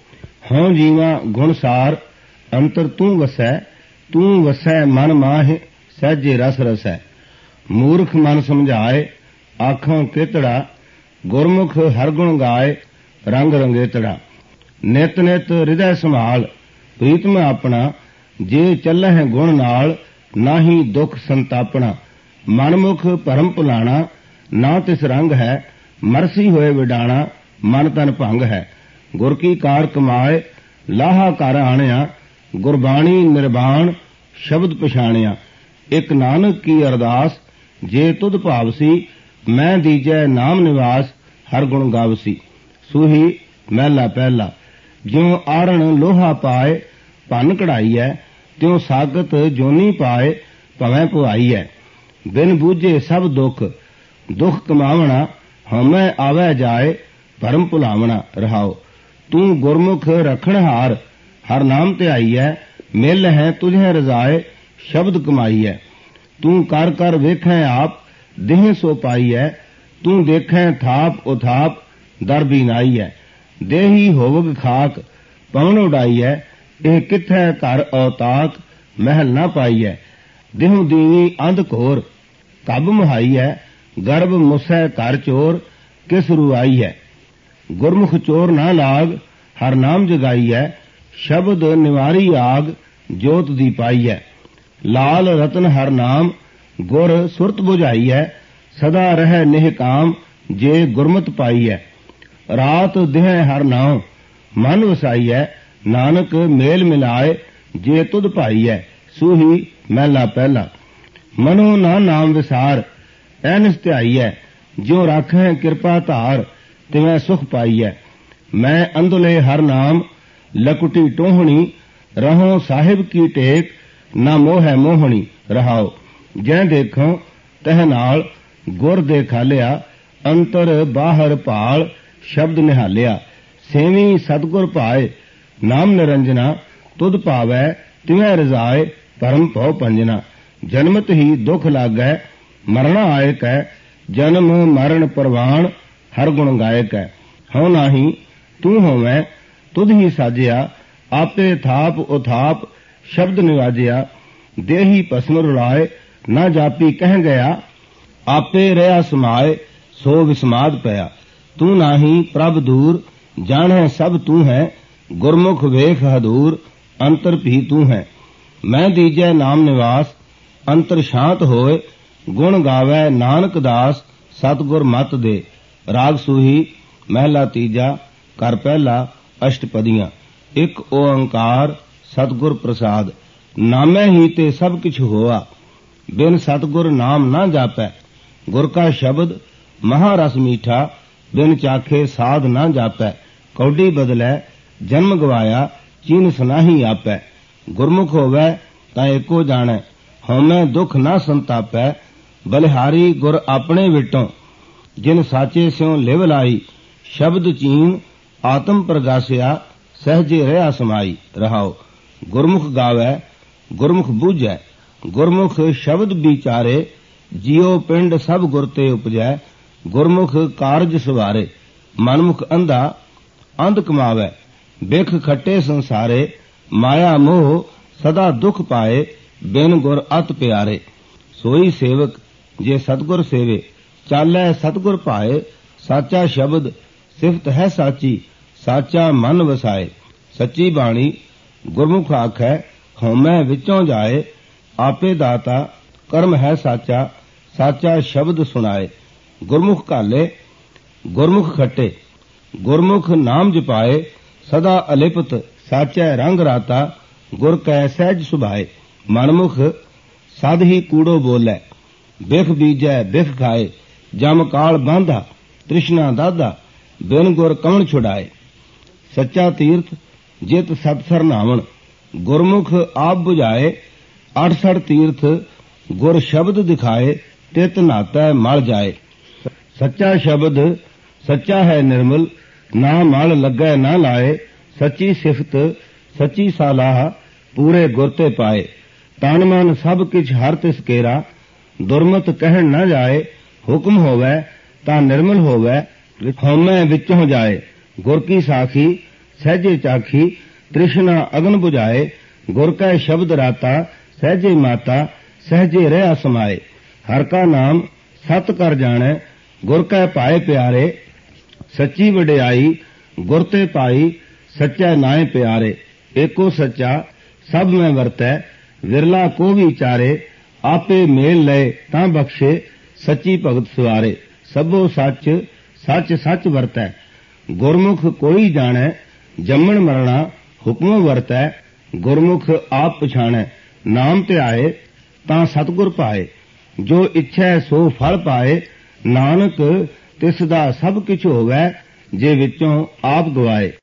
ਹਉ ਜੀਵਾ ਗੁਣਸਾਰ, ਅੰਤਰ ਤੂੰ ਵਸੈ। ਤੂੰ ਵਸੈ ਮਨ ਮਾਹਿ, ਸਹਿਜੇ ਰਸ ਰਸੈ। ਮੂਰਖ ਮਨ ਸਮਝਾਏ, ਆਖਾਂ ਕਿਤੜਾ। ਗੁਰਮੁਖ ਹਰ ਗੁਣ ਗਾਏ, ਰੰਗ ਰੰਗੇਤੜਾ। ਨਿਤ ਨਿਤ ਹਿਰਦੈ ਸੰਭਾਲ, ਪ੍ਰੀਤਮ ਆਪਣਾ। ਜੇ ਚੱਲਹਿ ਗੁਣ ਨਾਲ, ਨਾਹੀ ਦੁਖ ਸੰਤਾਪਣਾ। ਮਨਮੁਖ ਭਰਮ ਭੁਲਾਣਾ, ਨਾ ਤਿਸ ਰੰਗ ਹੈ। ਮਰਸੀ ਹੋਏ ਵਿਡਾਣਾ, ਮਨ ਤਨ ਭੰਗ ਹੈ। ਗੁਰ ਕੀ ਕਾਰ ਕਮਾਏ, ਲਾਹਾ ਘਰ ਆਣਿਆ। ਗੁਰਬਾਣੀ ਨਿਰਬਾਣ, ਸ਼ਬਦ ਪਛਾਣਿਆ। ਇੱਕ ਨਾਨਕ ਕੀ ਅਰਦਾਸ, ਜੇ ਤੁਧ ਭਾਵਸੀ। ਮੈਂ ਦੀਜੈ ਨਾਮ ਨਿਵਾਸ, ਹਰ ਗੁਣ ਗਾਵਸੀ। ਸੂਹੀ ਮਹਿਲਾ ਪਹਿਲਾ। ਜਿਉ ਆਰਣ ਲੋਹਾ ਪਾਏ, ਭੰਨ ਕਢਾਈਐ। ਤਿਉ ਸਾਗਤ ਜੋਨੀ ਪਾਏ, ਭਵੈ ਪੁਆਈਐ। ਬਿਨ ਬੂਝੇ ਸਭ ਦੁਖ, ਦੁਖ ਕਮਾਵਣਾ। ਹਉਮੈ ਆਵੈ ਜਾਏ, ਭਰਮ ਭੁਲਾਵਣਾ। ਰਹਾਓ। ਤੂੰ ਗੁਰਮੁਖ ਰਖਣਹਾਰ, ਹਰ ਨਾਮ ਧਿਆਈਐ। ਮਿਲ ਹੈ ਤੁਝੈ ਰਜ਼ਾਏ, ਸ਼ਬਦ ਕਮਾਈਐ। ਤੂੰ ਕਰ ਕਰ ਵੇਖੈ ਆਪ, ਦੇਹ ਸੋ ਪਾਈਐ। ਤੂੰ ਦੇਖੈ ਥਾਪ ਉਥਾਪ, ਦਰ ਬੀਨਾਈਐ। ਦੇਹੀ ਹੋਵਗ ਖਾਕ, ਪਵਨ ਉਡਾਈਐ। ਇਹ ਕਿੱਥੈ ਘਰ ਔਤਾਕ, ਮਹਿਲ ਨਾ ਪਾਈਐ। ਦੇਹੁ ਦੀਵੀ ਅੰਧ ਘੋਰ, ਕਬ ਮਹਾਈਐ। ਗਰਭ ਮੁਸੈ ਘਰ ਚੋਰ, ਕਿਸ ਰੁਆਈਐ। ਗੁਰਮੁਖ ਚੋਰ ਨਾ ਲਾਗ, ਹਰ ਨਾਮ ਜਗਾਈਐ। ਸ਼ਬਦ ਨਿਵਾਰੀ ਆਗ, ਜੋਤ ਦੀ ਪਾਈਐ। ਲਾਲ ਰਤਨ ਹਰ ਨਾਮ, ਗੁਰ ਸੁਰਤ ਬੁਝਾਈਐ। ਸਦਾ ਰਹਿ ਨਿਹਕਾਮ ਜੇ ਗੁਰਮਤਿ ਪਾਈਐ। ਰਾਤ ਦਿਹ ਹਰ ਨਾਉ ਮਨ ਵਸਾਈਐ, ਨਾਨਕ ਮੇਲ ਮਿਲਾਏ ਜੇ ਤੁਧ ਭਾਈਐ। ਸੂਹੀ ਮਹਿਲਾ ਪਹਿਲਾ। ਮਨੋ ਨਾ ਨਾਮ ਵਿਸਾਰ ਐਨਸ ਧਿਆਈਐ, ਜਿਉ ਰਾਖੈ ਕਿਰਪਾ ਧਾਰ ਤਿਵੈ ਸੁਖ ਪਾਈਐ। ਮੈਂ ਅੰਧਲੇ ਹਰ ਨਾਮ ਲਕੁਟੀ ਟੋਹਣੀ, ਰਹੋ ਸਾਹਿਬ ਕੀ ਟੇਕ ਨਾ ਮੋਹੈ ਮੋਹਣੀ। ਰਹਾਓ ਜੈ ਦੇਖੋ ਤਹ ਨਾਲ ਗੁਰ ਦੇ ਖਾਲਿਆ, ਅੰਤਰ ਬਾਹਰ ਭਾਲ ਸ਼ਬਦ ਨਿਹਾਲਿਆ। ਸੇਵੀ ਸਤਿਗੁਰ ਭਾਏ ਨਾਮ ਨਿਰੰਜਨਾ, ਤੁਧ ਭਾਵੈ ਤਿਵੈ ਰਜ਼ਾਏ ਪਰਮ ਭਉ ਪੰਜਨਾ। ਜਨਮਤ ਹੀ ਦੁਖ ਲਾਗੈ ਮਰਣਾ ਆਇਕੈ, ਜਨਮ ਮਰਨ ਪਰਵਾਨ ਹਰ ਗੁਣ ਗਾਇਕੈ। ਹਉ ਨਾਹੀ ਤੂੰ ਹੋਵੈ ਤੁਧ ਹੀ ਸਾਜਿਆ, ਆਪੇ ਥਾਪ ਉਥਾਪ ਸ਼ਬਦ ਨਿਵਾਜਿਆ। ਦੇਹੀ ਭਸਮ ਰੁਲਾਏ ਨਾ ਜਾਪੀ ਕਹਿ ਗਿਆ, ਆਪੇ ਰਹਾ ਸਮਾਏ ਸੋ ਵਿਸਮਾਦ ਪਿਆ। ਤੂੰ ਨਾਹੀ ਪ੍ਰਭ ਦੂਰ ਜਾਣੈ ਸਭ ਤੂੰ ਹੈ, ਗੁਰਮੁਖ ਵੇਖ ਹਦੂਰ ਅੰਤਰ ਭੀ ਤੂੰ ਹੈ। ਮੈਂ ਦੀਜੈ ਨਾਮ ਨਿਵਾਸ ਅੰਤਰ ਸ਼ਾਂਤ ਹੋਏ, ਗੁਣ ਗਾਵੈ ਨਾਨਕ ਦਾਸ ਸਤਿਗੁਰ ਮਤ ਦੇ। ਰਾਗ ਸੂਹੀ ਮਹਿਲਾ ਤੀਜਾ ਘਰ ਪਹਿਲਾ ਅਸ਼ਟਪਦੀਆਂ। ਇੱਕ ਓੰਕਾਰ ਸਤਿਗੁਰ ਪ੍ਰਸਾਦ। ਨਾਮੈ ਹੀ ਤੇ ਸਭ ਕਿਛ ਹੋਆ, ਬਿਨ ਸਤਿਗੁਰ ਨਾਮ ਨਾ ਜਾਪੈ। ਗੁਰ ਕਾ ਸ਼ਬਦ ਮਹਾਰਸ ਮੀਠਾ, ਬਿਨ ਚਾਖੇ ਸਾਧ ਨਾ ਜਾਪੈ। ਕੌਡੀ ਬਦਲੈ ਜਨਮ ਗਵਾਇਆ, ਚੀਨ ਸੁਨਾਹੀ ਆਪੈ। ਗੁਰਮੁਖ ਹੋਵੈ ਤਾਂ ਏਕੋ ਜਾਣੈ, ਹਉਮੈ ਦੁਖ ਨਾ ਸੰਤਾਪੈ। ਬਲਿਹਾਰੀ ਗੁਰ ਆਪਣੇ ਵਿਟੋਂ, ਜਿਨ ਸਾਚੇ ਸਿਉ ਲਿਵ ਲਾਈ। ਸ਼ਬਦ ਚੀਨ ਆਤਮ ਪ੍ਰਗਾਸਿਆ, ਸਹਜੇ ਰਹਾ ਸਮਾਈ। ਰਹਾਓ ਗੁਰਮੁਖ ਗਾਵੈ ਗੁਰਮੁਖ ਬੂਝੈ, ਗੁਰਮੁਖ ਸ਼ਬਦ ਵਿਚਾਰੇ। ਜਿਉ ਪਿੰਡ ਸਭ ਗੁਰ ਤੇ ਉਪਜੈ, ਗੁਰਮੁਖ ਕਾਰਜ ਸਵਾਰੇ। ਮਨਮੁਖ ਅੰਧਾ ਅੰਧ ਕਮਾਵੈ, ਬਿਖ ਖੱਟੇ ਸੰਸਾਰੇ। ਮਾਇਆ ਮੋਹ ਸਦਾ ਦੁਖ ਪਾਏ, ਬਿਨ ਗੁਰ ਅਤ ਪਿਆਰੇ। ਸੋਈ ਸੇਵਕ ਜੇ ਸਤਿਗੁਰ ਸੇਵੇ, ਚਾਲੈ ਸਤਿਗੁਰ ਭਾਏ। ਸਾਚਾ ਸ਼ਬਦ ਸਿਫਤ ਹੈ ਸਾਚੀ, ਸਾਚਾ ਮਨ ਵਸਾਏ। ਸੱਚੀ ਬਾਣੀ ਗੁਰਮੁਖ ਆਖੈ, ਹਉਮੈ ਵਿੱਚੋਂ ਜਾਏ। ਆਪੇ ਦਾਤਾ ਕਰਮ ਹੈ ਸਾਚਾ, ਸਾਚਾ ਸ਼ਬਦ ਸੁਣਾਏ। ਗੁਰਮੁਖ ਘਾਲੇ ਗੁਰਮੁਖ ਖੱਟੇ, ਗੁਰਮੁਖ ਨਾਮ ਜਪਾਏ। ਸਦਾ ਅਲਿਪਤ ਸਾਚੈ ਰੰਗ ਰਾਤਾ, ਗੁਰ ਕੈ ਸਹਿਜ ਸੁਭਾਏ। ਮਨਮੁਖ ਸਦ ਹੀ ਕੂੜੋ ਬੋਲੇ, ਬਿਖ ਬੀਜੈ ਬਿਖ ਖਾਏ। ਜਮ ਕਾਲ ਬਾਂਧਾ ਤ੍ਰਿਸ਼ਨਾ ਦਾਦਾ, ਬਿਨ ਗੁਰ ਕਵਣ ਛੁਡਾਏ। ਸੱਚਾ ਤੀਰਥ ਜਿਤ ਸਤਸਰ ਨਾਵਣ, ਗੁਰਮੁਖ ਆਪ 부ਝਾਏ। 68 ਤੀਰਥ ਗੁਰ ਸ਼ਬਦ ਦਿਖਾਏ, ਤਿਤ ਨਾਤੈ ਮਲ ਜਾਏ। ਸੱਚਾ ਸ਼ਬਦ ਸੱਚਾ ਹੈ ਨਿਰਮਲ, ਨਾ ਮਲ ਲੱਗੈ ਨਾ ਲਾਏ। ਸੱਚੀ ਸਿਫਤ ਸੱਚੀ ਸਾਲਾਹ, ਪੂਰੇ ਗੁਰ ਤੇ ਪਾਏ। ਤਨ ਮਨ ਸਭ ਕਿਛ ਹਰ ਤਿਸ ਕੇਰਾ, ਦੁਰਮਤ ਕਹਿਣ ਨਾ ਜਾਏ। ਹੁਕਮ ਹੋਵੈ ਤਾਂ ਨਿਰਮਲ ਹੋਵੈ, ਹਉਮੈ ਵਿੱਚੋਂ ਜਾਏ। ਗੁਰ ਕੀ ਸਾਖੀ ਸਹਿਜੇ ਚਾਖੀ, ਤ੍ਰਿਸ਼ਨਾ ਅਗਨ 부ਝਾਏ। ਗੁਰ ਕੈ ਸ਼ਬਦ ਰਾਤਾ, ਸਹਿਜੇ ਮਾਤਾ ਸਹਿਜੇ ਰਹਾ ਸਮਾਏ। ਹਰ ਕਾ ਨਾਮ ਸਤ ਕਰ ਜਾਣੈ, ਗੁਰ ਕੈ ਭਾਏ ਪਿਆਰੇ। ਸੱਚੀ ਵਡਿਆਈ ਗੁਰ ਤੇ ਪਾਈ, ਸੱਚੈ ਨਾਏ ਪਿਆਰੇ। ਏਕੋ ਸੱਚਾ ਸਭ ਮੈਂ ਵਰਤੈ, ਵਿਰਲਾ ਕੋ ਵਿਚਾਰੇ। ਆਪੇ ਮੇਲ ਲਏ ਤਾਂ ਬਖਸ਼ੇ, ਸੱਚੀ ਭਗਤ ਸਵਾਰੇ। ਸਭੋ ਸੱਚ ਸੱਚ ਸੱਚ ਵਰਤੈ, ਗੁਰਮੁਖ ਕੋਈ ਜਾਣੈ। ਜੰਮਣ ਮਰਣਾ ਹੁਕਮ ਵਰਤੈ, ਗੁਰਮੁਖ ਆਪ ਪਛਾਣੈ। ਨਾਮ ਧਿਆਏ ਤਾਂ ਸਤਿਗੁਰ ਭਾਏ, ਜੋ ਇੱਛੈ ਸੋ ਫਲ ਪਾਏ। ਨਾਨਕ ਤਿਸ ਦਾ ਸਭ ਕਿਛ ਹੋਵੈ, ਜੇ ਵਿੱਚੋਂ ਆਪ ਗਵਾਏ।